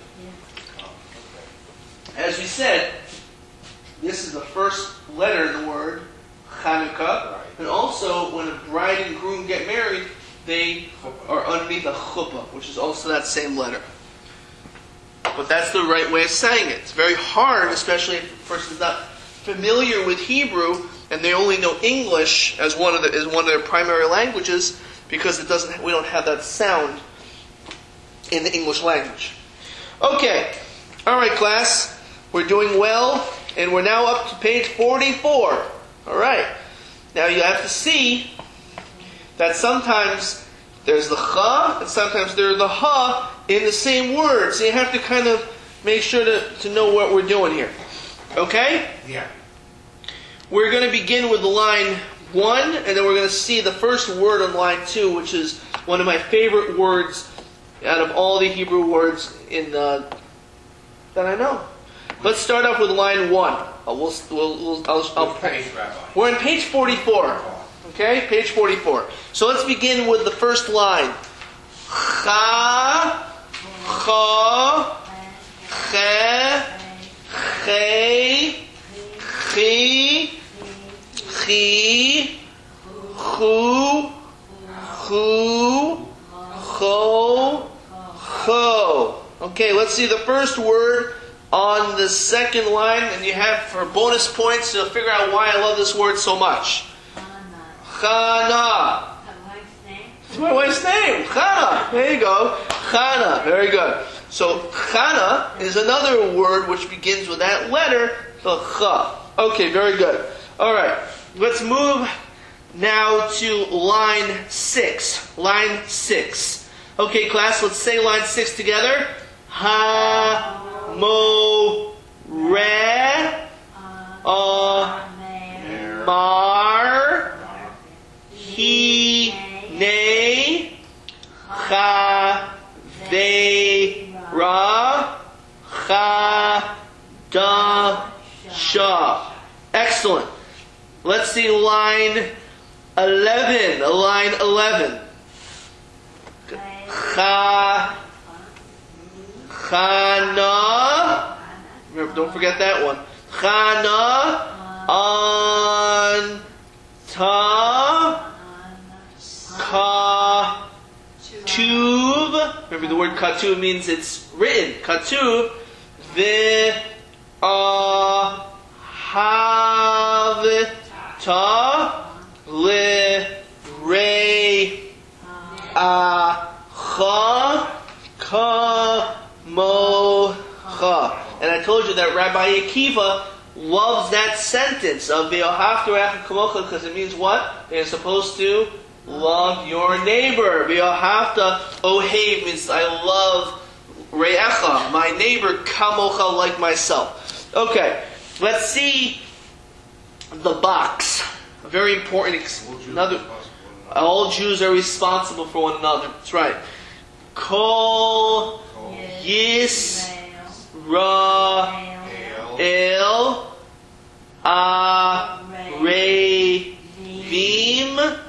A: As we said, this is the first letter in the word Chanukah, and also when a bride and groom get married, they are underneath a chuppah, which is also that same letter. But that's the right way of saying it. It's very hard, especially if a person is not familiar with Hebrew and they only know English as one of the, as one of their primary languages, because it doesn't. We don't have that sound in the English language. Okay, all right, class. We're doing well, and we're now up to page forty-four. All right. Now you have to see that sometimes there's the cha and sometimes there's the ha in the same word. So you have to kind of make sure to, to know what we're doing here. Okay?
B: Yeah.
A: We're going to begin with line one, and then we're going to see the first word on line two, which is one of my favorite words out of all the Hebrew words in uh, that I know. Let's start off with line one. Uh, we'll, we'll, we'll, I'll, I'll,
B: Page, Rabbi.
A: we're on page forty-four. Okay, page forty-four. So let's begin with the first line. Cha, cha, che, che, chi, chi, chu, chu, cho, cho. Okay, let's see the first word on the second line, and you have for bonus points to figure out why I love this word so much. Chana. It's my wife's name. Chana. There you go. Chana. Very good. So Chana is another word which begins with that letter, the cha. Okay, very good. All right. Let's move now to line six. Line six. Okay, class, let's say line six together. Ha, mo, re, a, mar, he, ne, cha, ve, ra, cha, da, sha. Excellent. Let's see line eleven. Line eleven. Cha, chana. Remember, don't forget that one. Chana, an, ta, ka, tuv. Remember, the word katuv means it's written. Katuv, the, a, have, ta, le, re, a, cha, ka, mo, cha. And I told you that Rabbi Akiva loves that sentence of V'yohavta re'echa kamocha because it means what? They're supposed to love your neighbor. V'yohavta ohev means I love re'echa, my neighbor, kamocha, like myself. Okay, let's see the box. A very important, ex- another. All Jews are responsible for one another. That's right. Kol Yisrael Arevim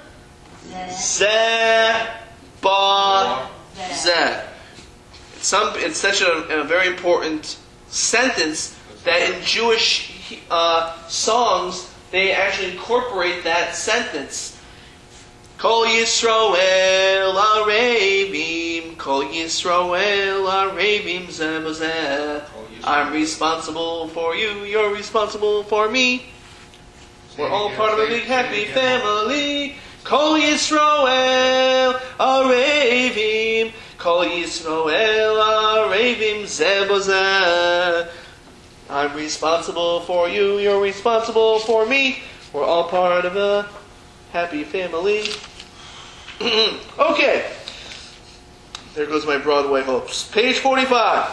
A: Zeh Ba Zeh. It's some. It's such a, a very important sentence that in Jewish uh, songs they actually incorporate that sentence. Kol Yisrael Arevim, Kol Yisrael Arevim Zeh Ba Zeh. I'm responsible for you, you're responsible for me. We're all part of a big happy family. Kol Yisrael Arevim, Kol Yisrael Arevim Zeh Ba Zeh. I'm responsible for you, you're responsible for me. We're all part of a happy family. Okay. There goes my Broadway hopes. Page forty-five.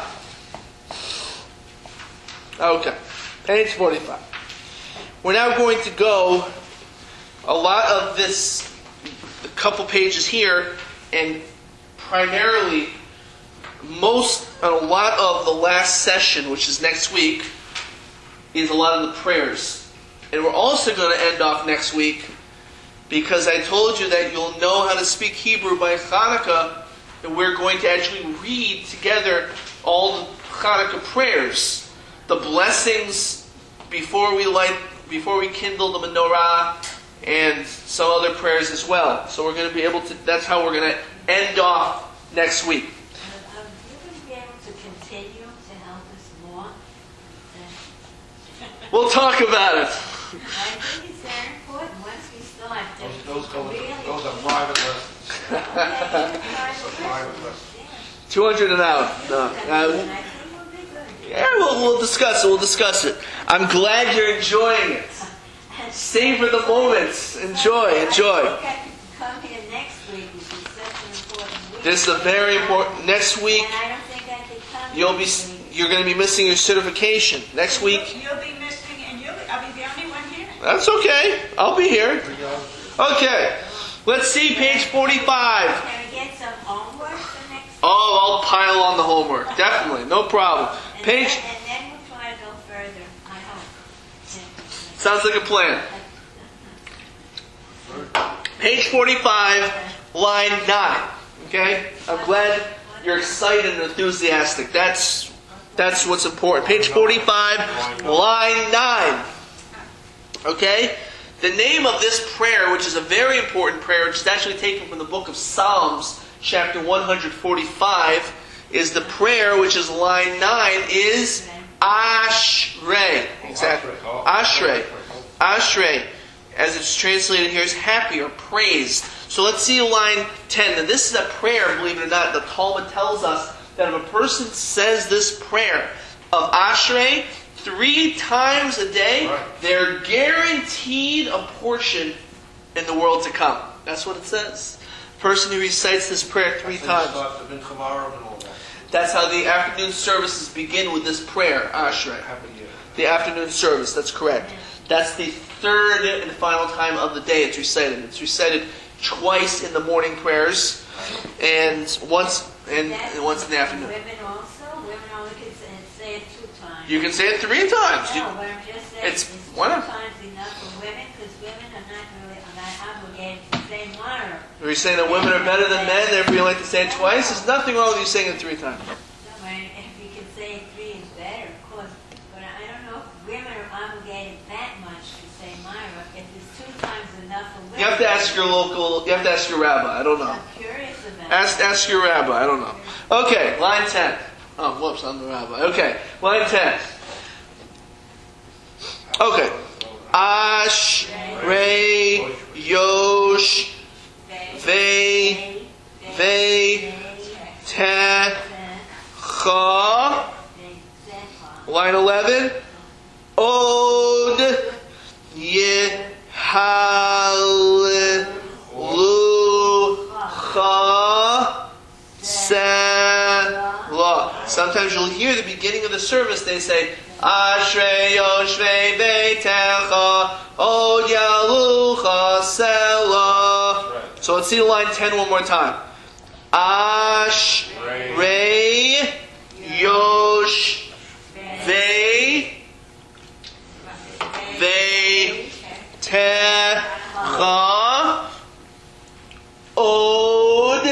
A: Okay. Page forty-five. We're now going to go a lot of this, a couple pages here, and primarily most, and a lot of the last session, which is next week, is a lot of the prayers. And we're also going to end off next week because I told you that you'll know how to speak Hebrew by Hanukkah, and we're going to actually read together all the Hanukkah prayers, the blessings before we light, before we kindle the menorah, and some other prayers as well. So we're going to be able to. That's how we're going to end off next week.
D: Are you going to be able to continue to help us more?
A: We'll talk about it.
D: I think it's very important once we start.
B: Those, those, go,
D: really
B: those are private lessons.
D: Okay,
B: Private lessons.
A: Two hundred an hour. No. Uh,
D: I think we'll be good.
A: yeah, we'll, we'll discuss it. We'll discuss it. I'm glad you're enjoying it.
D: And
A: Savor the moments. Enjoy, enjoy.
D: I think I could come here next week, which is such an important week.
A: This is a very important. Next week,
D: And I don't think I could come.
A: you'll be
D: next week.
A: you're going to be missing your certification. Next week,
C: You'll be missing, and you'll be, I'll be the only one here.
A: that's okay. I'll be here. Okay. Let's see page forty-five.
D: Can we get some homework for next week?
A: Oh, I'll pile on the homework. Definitely, no problem.
D: And
A: Page
D: then, and then we'll try to go further, I hope. Yeah.
A: sounds like a plan. Page forty-five, line nine. Okay? I'm glad you're excited and enthusiastic. That's that's what's important. Page forty-five, line nine. Okay? The name of this prayer, which is a very important prayer, which is actually taken from the book of Psalms, chapter one forty-five, is the prayer, which is line nine, is Ashrei. Exactly. Ashrei. Ashrei. As it's translated here, is happy or praised. So let's see line ten. And this is a prayer, believe it or not. The Talmud tells us that if a person says this prayer of Ashrei three times a day, they're guaranteed a portion in the world to come. That's what it says. Person who recites this prayer three times. That's how the afternoon services begin, with this prayer, Ashrei. The afternoon service, that's correct. That's the third and final time of the day it's recited. It's recited twice in the morning prayers, and once and, and once in the afternoon.
D: Women also? Women only can say, say it two times.
A: You can say it three times. You,
D: No, but I'm just saying,
A: it's
D: it's two
A: one of-
D: times enough for women, because women are not really, are not obligated to say minor.
A: are you saying that women are better than men, therefore you like to say it twice? There's nothing wrong with you saying it three times.
D: No, but if you can say it three is better, of course. But I don't know if women are obligated that much to say Myra. If it's two times enough for women.
A: You have to ask your local, you have to ask your rabbi, I don't know.
D: I'm curious about
A: Ask, ask your rabbi, I don't know. Okay, line ten. Oh, whoops, I'm the rabbi. Okay, line ten. Okay. Ashrei Yosh Vei Vei Techa. Line eleven. Od Yehalucha Selah. Sometimes you'll hear the beginning of the service, they say, Ashrei Yoshvei Veitecha Od Yalucha Selah. So let's see the line ten one more time. Ashrei Yoshvei Veitecha Od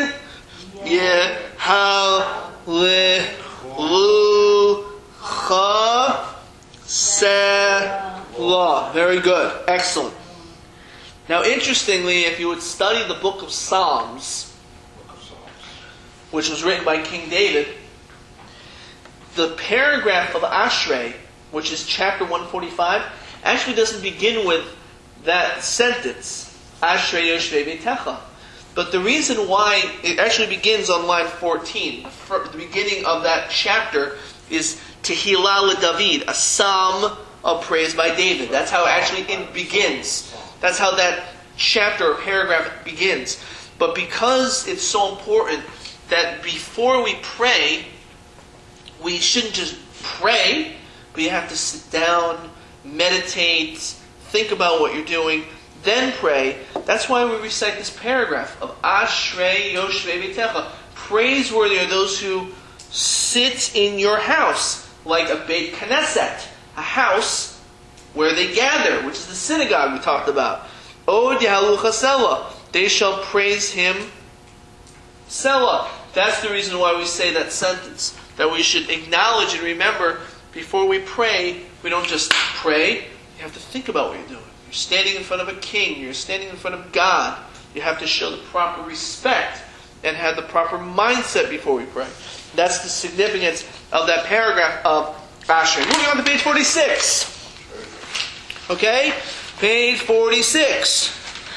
A: Yehalucha Selah. Very good. Excellent. Now, interestingly, if you would study the book of Psalms, which was written by King David, the paragraph of Ashrei, which is chapter one forty-five, actually doesn't begin with that sentence, Ashrei Yoshvei Veitecha. But the reason why it actually begins on line fourteen, the beginning of that chapter is Tehillah LeDavid, a psalm of praise by David. That's how it actually it begins. That's how that chapter or paragraph begins. But because it's so important that before we pray, we shouldn't just pray, but you have to sit down, meditate, think about what you're doing, then pray. That's why we recite this paragraph of Ashrei Yoshvei Veitecha. Praiseworthy are those who sit in your house, like a Beit Knesset, a house where they gather, which is the synagogue we talked about. Od Yahalucha Selah. They shall praise him Selah. That's the reason why we say that sentence. That we should acknowledge and remember before we pray, we don't just pray. You have to think about what you're doing. You're standing in front of a king. You're standing in front of God. You have to show the proper respect and have the proper mindset before we pray. That's the significance of that paragraph of Ashrei. Moving on to page forty-six. Okay? Page forty-six.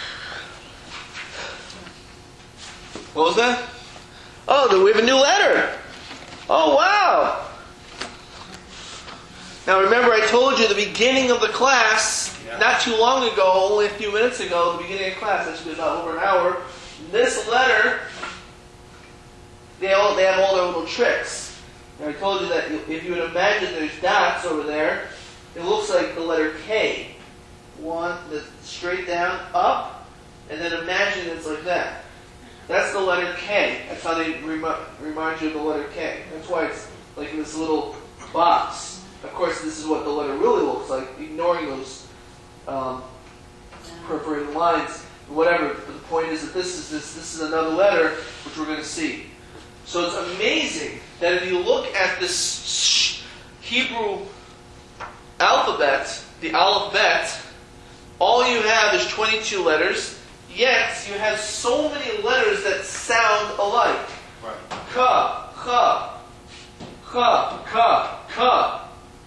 A: What was that? Oh, we have a new letter. Oh, wow. Now remember, I told you the beginning of the class,
B: Yeah.
A: not too long ago, only a few minutes ago, the beginning of class, actually about over an hour, this letter, they all they have all their little tricks. And I told you that if you would imagine there's dots over there, it looks like the letter K. One, the straight down, up, and then imagine it's like that. That's the letter K. That's how they remi- remind you of the letter K. That's why it's like in this little box. Of course, this is what the letter really looks like, ignoring those um, perforated lines, whatever. But the point is that this is this this is another letter which we're going to see. So it's amazing that if you look at this Hebrew alphabet, the Aleph Bet, all you have is twenty-two letters. Yet you have so many letters that sound alike.
B: Right.
A: Ka, cha, cha, ka, ka,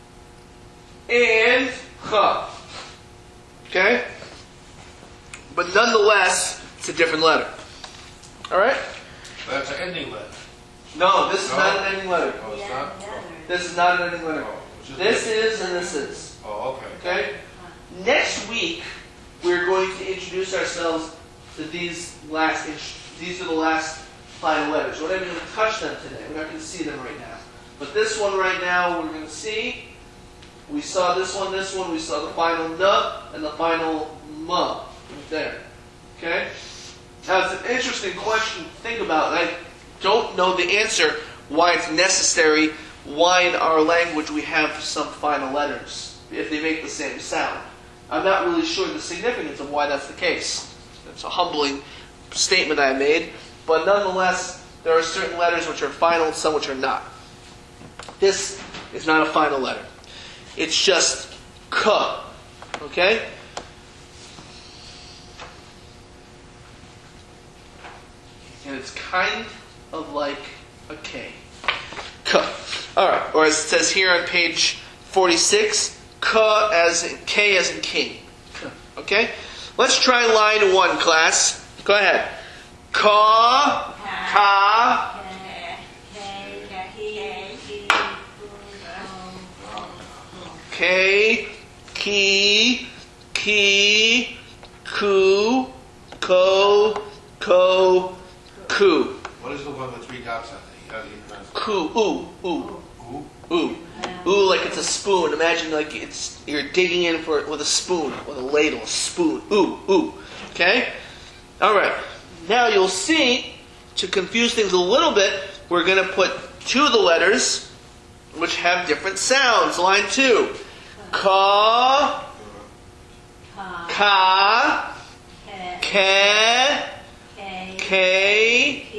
A: and cha. Okay? But nonetheless, it's a different letter. Alright?
B: That's an ending letter.
A: No, this is
B: No.
A: not an ending letter.
B: Oh, it's
D: Yeah,
B: not?
D: the other.
A: This is not an ending letter.
B: Oh, it's just-
A: This is and this is.
B: Oh, okay.
A: Okay? Next week, we're going to introduce ourselves to these last, these are the last final letters. We're not even going to touch them today. We're not going to see them right now. But this one right now, we're going to see. We saw this one, this one. We saw the final N and the final M right there. Okay? Now, it's an interesting question to think about. And I don't know the answer why it's necessary, why in our language we have some final letters, if they make the same sound. I'm not really sure the significance of why that's the case. It's a humbling statement I made, but nonetheless, there are certain letters which are final and some which are not. This is not a final letter. It's just K. Okay? And it's kind of like a K. K. Alright, or as it says here on page forty-six, K as in K as in king. K. Okay? Let's try line one, class. Go ahead. Ka, ka, K, ki, ki, ku, ko, ko, ku.
B: What is the one with three dots on it? How do you pronounce it?
A: Ku, ooh, ooh,
B: Ooh.
A: ooh. Ooh, like it's a spoon. Imagine like it's you're digging in for it with a spoon, with a ladle, a spoon. Ooh, ooh. Okay? Alright. Now you'll see, to confuse things a little bit, we're going to put two of the letters which have different sounds. Line two. Ka, ka, ke, ke,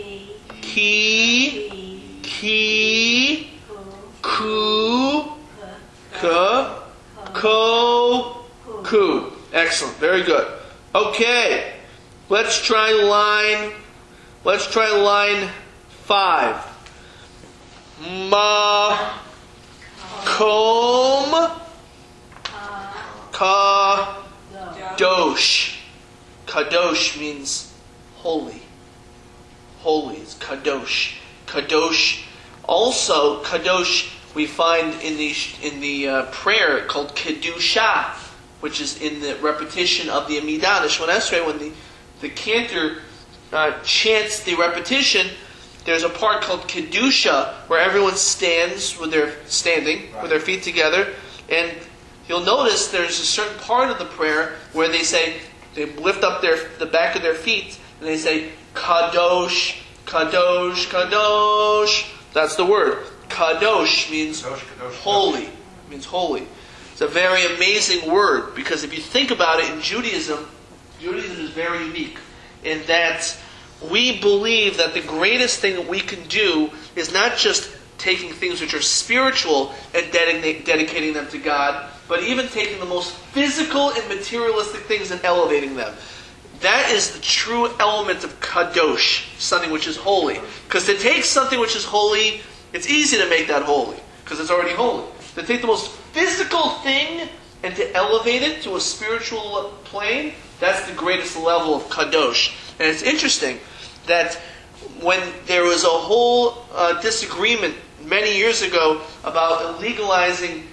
A: ki, ki, ku, ka, ko, ku. Excellent. Very good. Okay. Let's try line, let's try line five. Ma, kom, ka, dosh. Kadosh means holy. Holy is kadosh. Kadosh. Also, kadosh we find in the in the uh, prayer called kedusha, which is in the repetition of the Amidah, the Shemona Esrei. When the the cantor uh, chants the repetition, there's a part called kedusha where everyone stands with their standing
B: Right.
A: with their feet together, and you'll notice there's a certain part of the prayer where they say they lift up their the back of their feet and they say kadosh, kadosh, kadosh. That's the word. Kadosh means
B: Kadosh, kadosh,
A: holy. It means holy. It's a very amazing word because if you think about it, in Judaism, Judaism is very unique in that we believe that the greatest thing that we can do is not just taking things which are spiritual and dedicating, dedicating them to God, but even taking the most physical and materialistic things and elevating them. That is the true element of kadosh, something which is holy. Because to take something which is holy, it's easy to make that holy, because it's already holy. To take the most physical thing and to elevate it to a spiritual plane, that's the greatest level of kadosh. And it's interesting that when there was a whole uh, disagreement many years ago about legalizing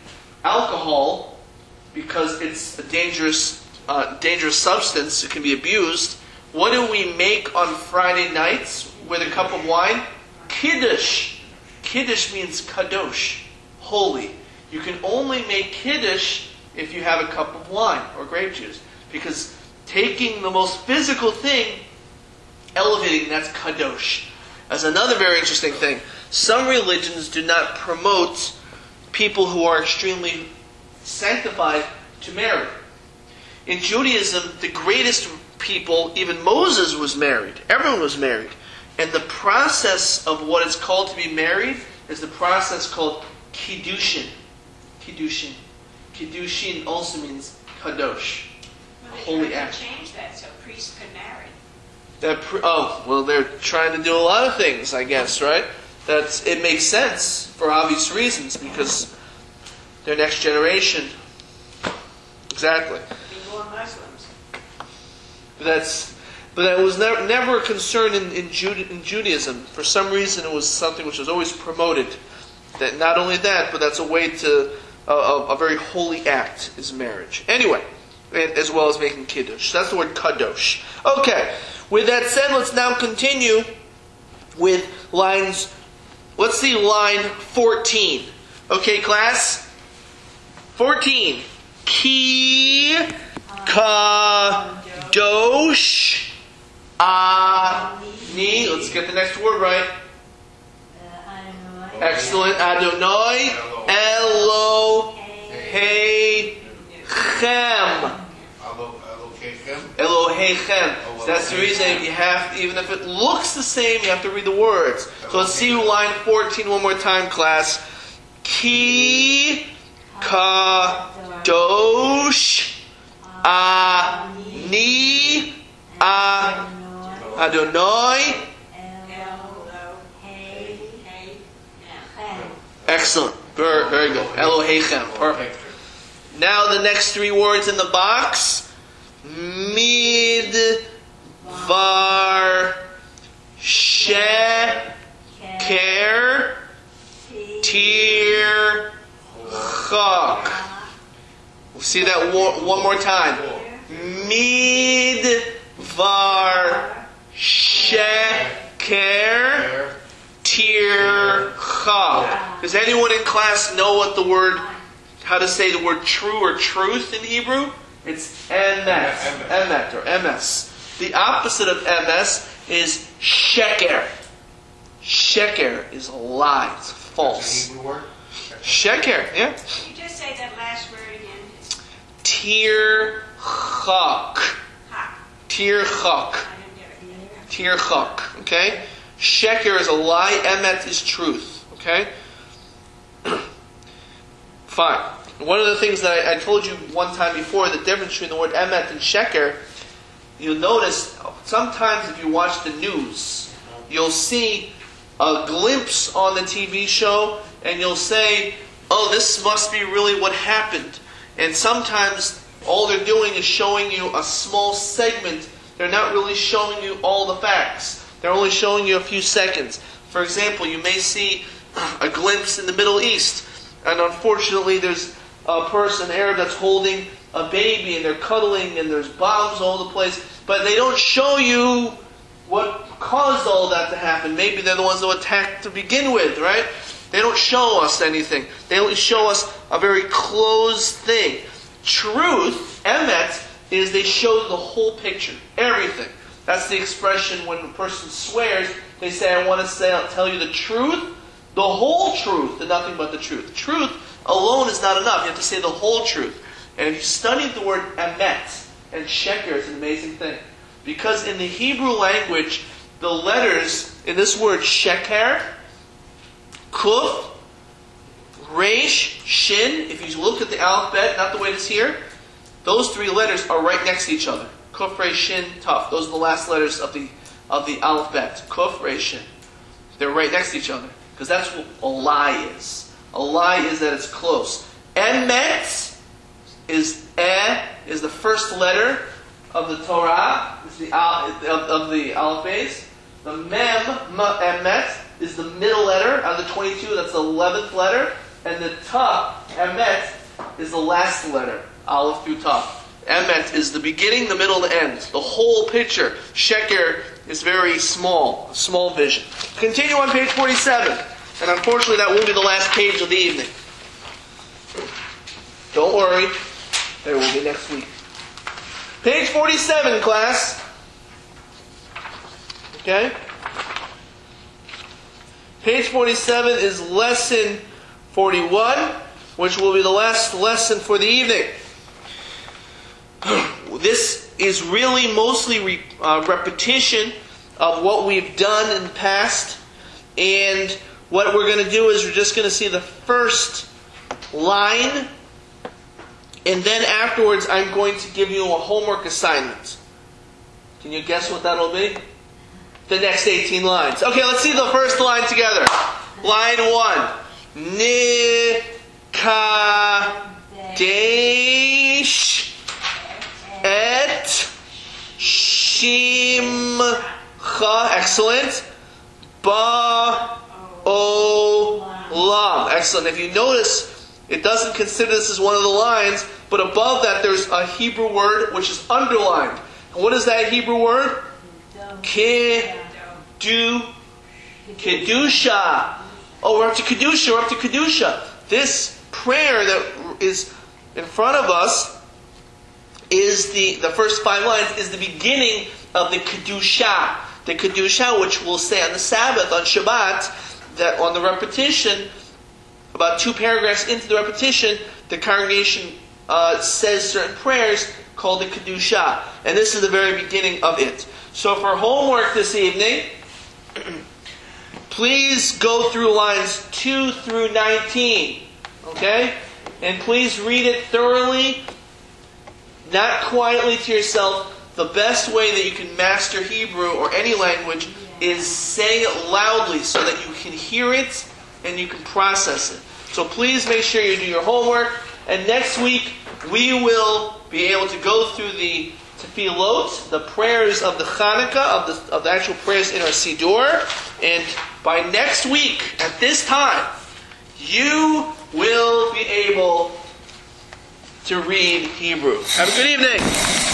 A: alcohol, because it's a dangerous, uh, dangerous substance, it can be abused. What do we make on Friday nights with a cup of wine? Kiddush. Kiddush means kadosh, holy. You can only make kiddush if you have a cup of wine or grape juice, because taking the most physical thing, elevating, that's kadosh. As another very interesting thing, some religions do not promote people who are extremely sanctified to marry. In Judaism, the greatest people, even Moses was married. Everyone was married. And the process of what is called to be married is the process called kiddushin. Kiddushin. Kiddushin also means kadosh.
C: Well,
A: Holy
C: they
A: act.
C: changed that so priests could marry.
A: That pre- oh, well, they're trying to do a lot of things, I guess, right? That's it makes sense for obvious reasons, because their next generation. Exactly.
C: Be more Muslims.
A: But that's, but that was never, never a concern in in, Juda, in Judaism. For some reason, it was something which was always promoted. That not only that, but that's a way to a, a, a very holy act is marriage. Anyway, and as well as making kiddush. That's the word kadosh. Okay. With that said, let's now continue with lines. Let's see line fourteen. Okay, class? fourteen. Ki kadosh ani. Let's get the next word right. Excellent. Adonai Elohechem. Elohechem. So that's the reason you have, even if it looks the same, you have to read the words. So let's see line fourteen one more time, class. Ki kadosh ani Adonai. Excellent. Very, very good. Elohechem. Perfect. Now the next three words in the box. Midvar sheker tirchak. We'll see that one more time. Midvar sheker tirchak. Does anyone in class know what the word, how to say the word true or truth in Hebrew? It's emet. Emet or emes. The opposite of emes is sheker. Sheker is a lie. It's false.
B: Hebrew word?
A: Sheker, yeah.
C: Can you just say that last word again?
A: Tirchak.
C: Ha.
A: Tirchak.
C: I didn't get it.
A: Tirchak. Okay? Sheker is a lie. Emet is truth. Okay? Fine. One of the things that I, I told you one time before, the difference between the word emet and sheker, you'll notice sometimes if you watch the news, you'll see a glimpse on the T V show and you'll say, oh, this must be really what happened. And sometimes all they're doing is showing you a small segment. They're not really showing you all the facts. They're only showing you a few seconds. For example, you may see a glimpse in the Middle East, and unfortunately there's a person, Arab, that's holding a baby and they're cuddling and there's bombs all over the place, but they don't show you what caused all that to happen. Maybe they're the ones that attacked to begin with, right? They don't show us anything. They only show us a very closed thing. Truth, emet, is they show the whole picture, everything. That's the expression when a person swears, they say, I want to say, I'll tell you the truth, the whole truth, and nothing but the truth. Truth alone is not enough. You have to say the whole truth. And if you study the word emet and sheker, it's an amazing thing. Because in the Hebrew language, the letters in this word sheker, kuf, resh, shin, if you look at the alphabet, not the way it's here, those three letters are right next to each other. Kuf, resh, shin, taf. Those are the last letters of the of the alphabet. Kuf, resh, shin. They're right next to each other. Because that's what a lie is. A lie is that it's close. Emet is e is the first letter of the Torah. It's the al, of, of the alphabets. The mem, ma, emet, is the middle letter out of the twenty-two. That's the eleventh letter. And the ta, emet, is the last letter, Aleph through Tav. Emet is the beginning, the middle, and the end. The whole picture. Sheker is very small, small vision. Continue on page forty-seven. And unfortunately, that will be the last page of the evening. Don't worry. There will be next week. Page forty-seven, class. Okay? Page forty-seven is lesson forty-one, which will be the last lesson for the evening. This is really mostly re, uh, repetition of what we've done in the past. And what we're going to do is we're just going to see the first line. And then afterwards I'm going to give you a homework assignment. Can you guess what that'll be? The next eighteen lines. Okay, let's see the first line together. Line one. Nikadesh et Shimcha. Excellent. Ba'olam. Excellent. If you notice, it doesn't consider this as one of the lines, but above that there's a Hebrew word which is underlined. And what is that Hebrew word? Kedu, Kedusha. Oh, we're up to Kedusha, we're up to Kedusha. This prayer that is in front of us is the, the first five lines, is the beginning of the Kedusha. The Kedusha, which we'll say on the Sabbath, on Shabbat, that on the repetition, about two paragraphs into the repetition, the congregation uh, says certain prayers called the Kedusha. And this is the very beginning of it. So for homework this evening, please go through lines two through nineteen. Okay? And please read it thoroughly, not quietly to yourself. The best way that you can master Hebrew or any language is saying it loudly so that you can hear it and you can process it. So please make sure you do your homework. And next week, we will be able to go through the tefillot, the prayers of the Hanukkah, of the, of the actual prayers in our Siddur. And by next week, at this time, you will be able to read Hebrew. Have a good evening.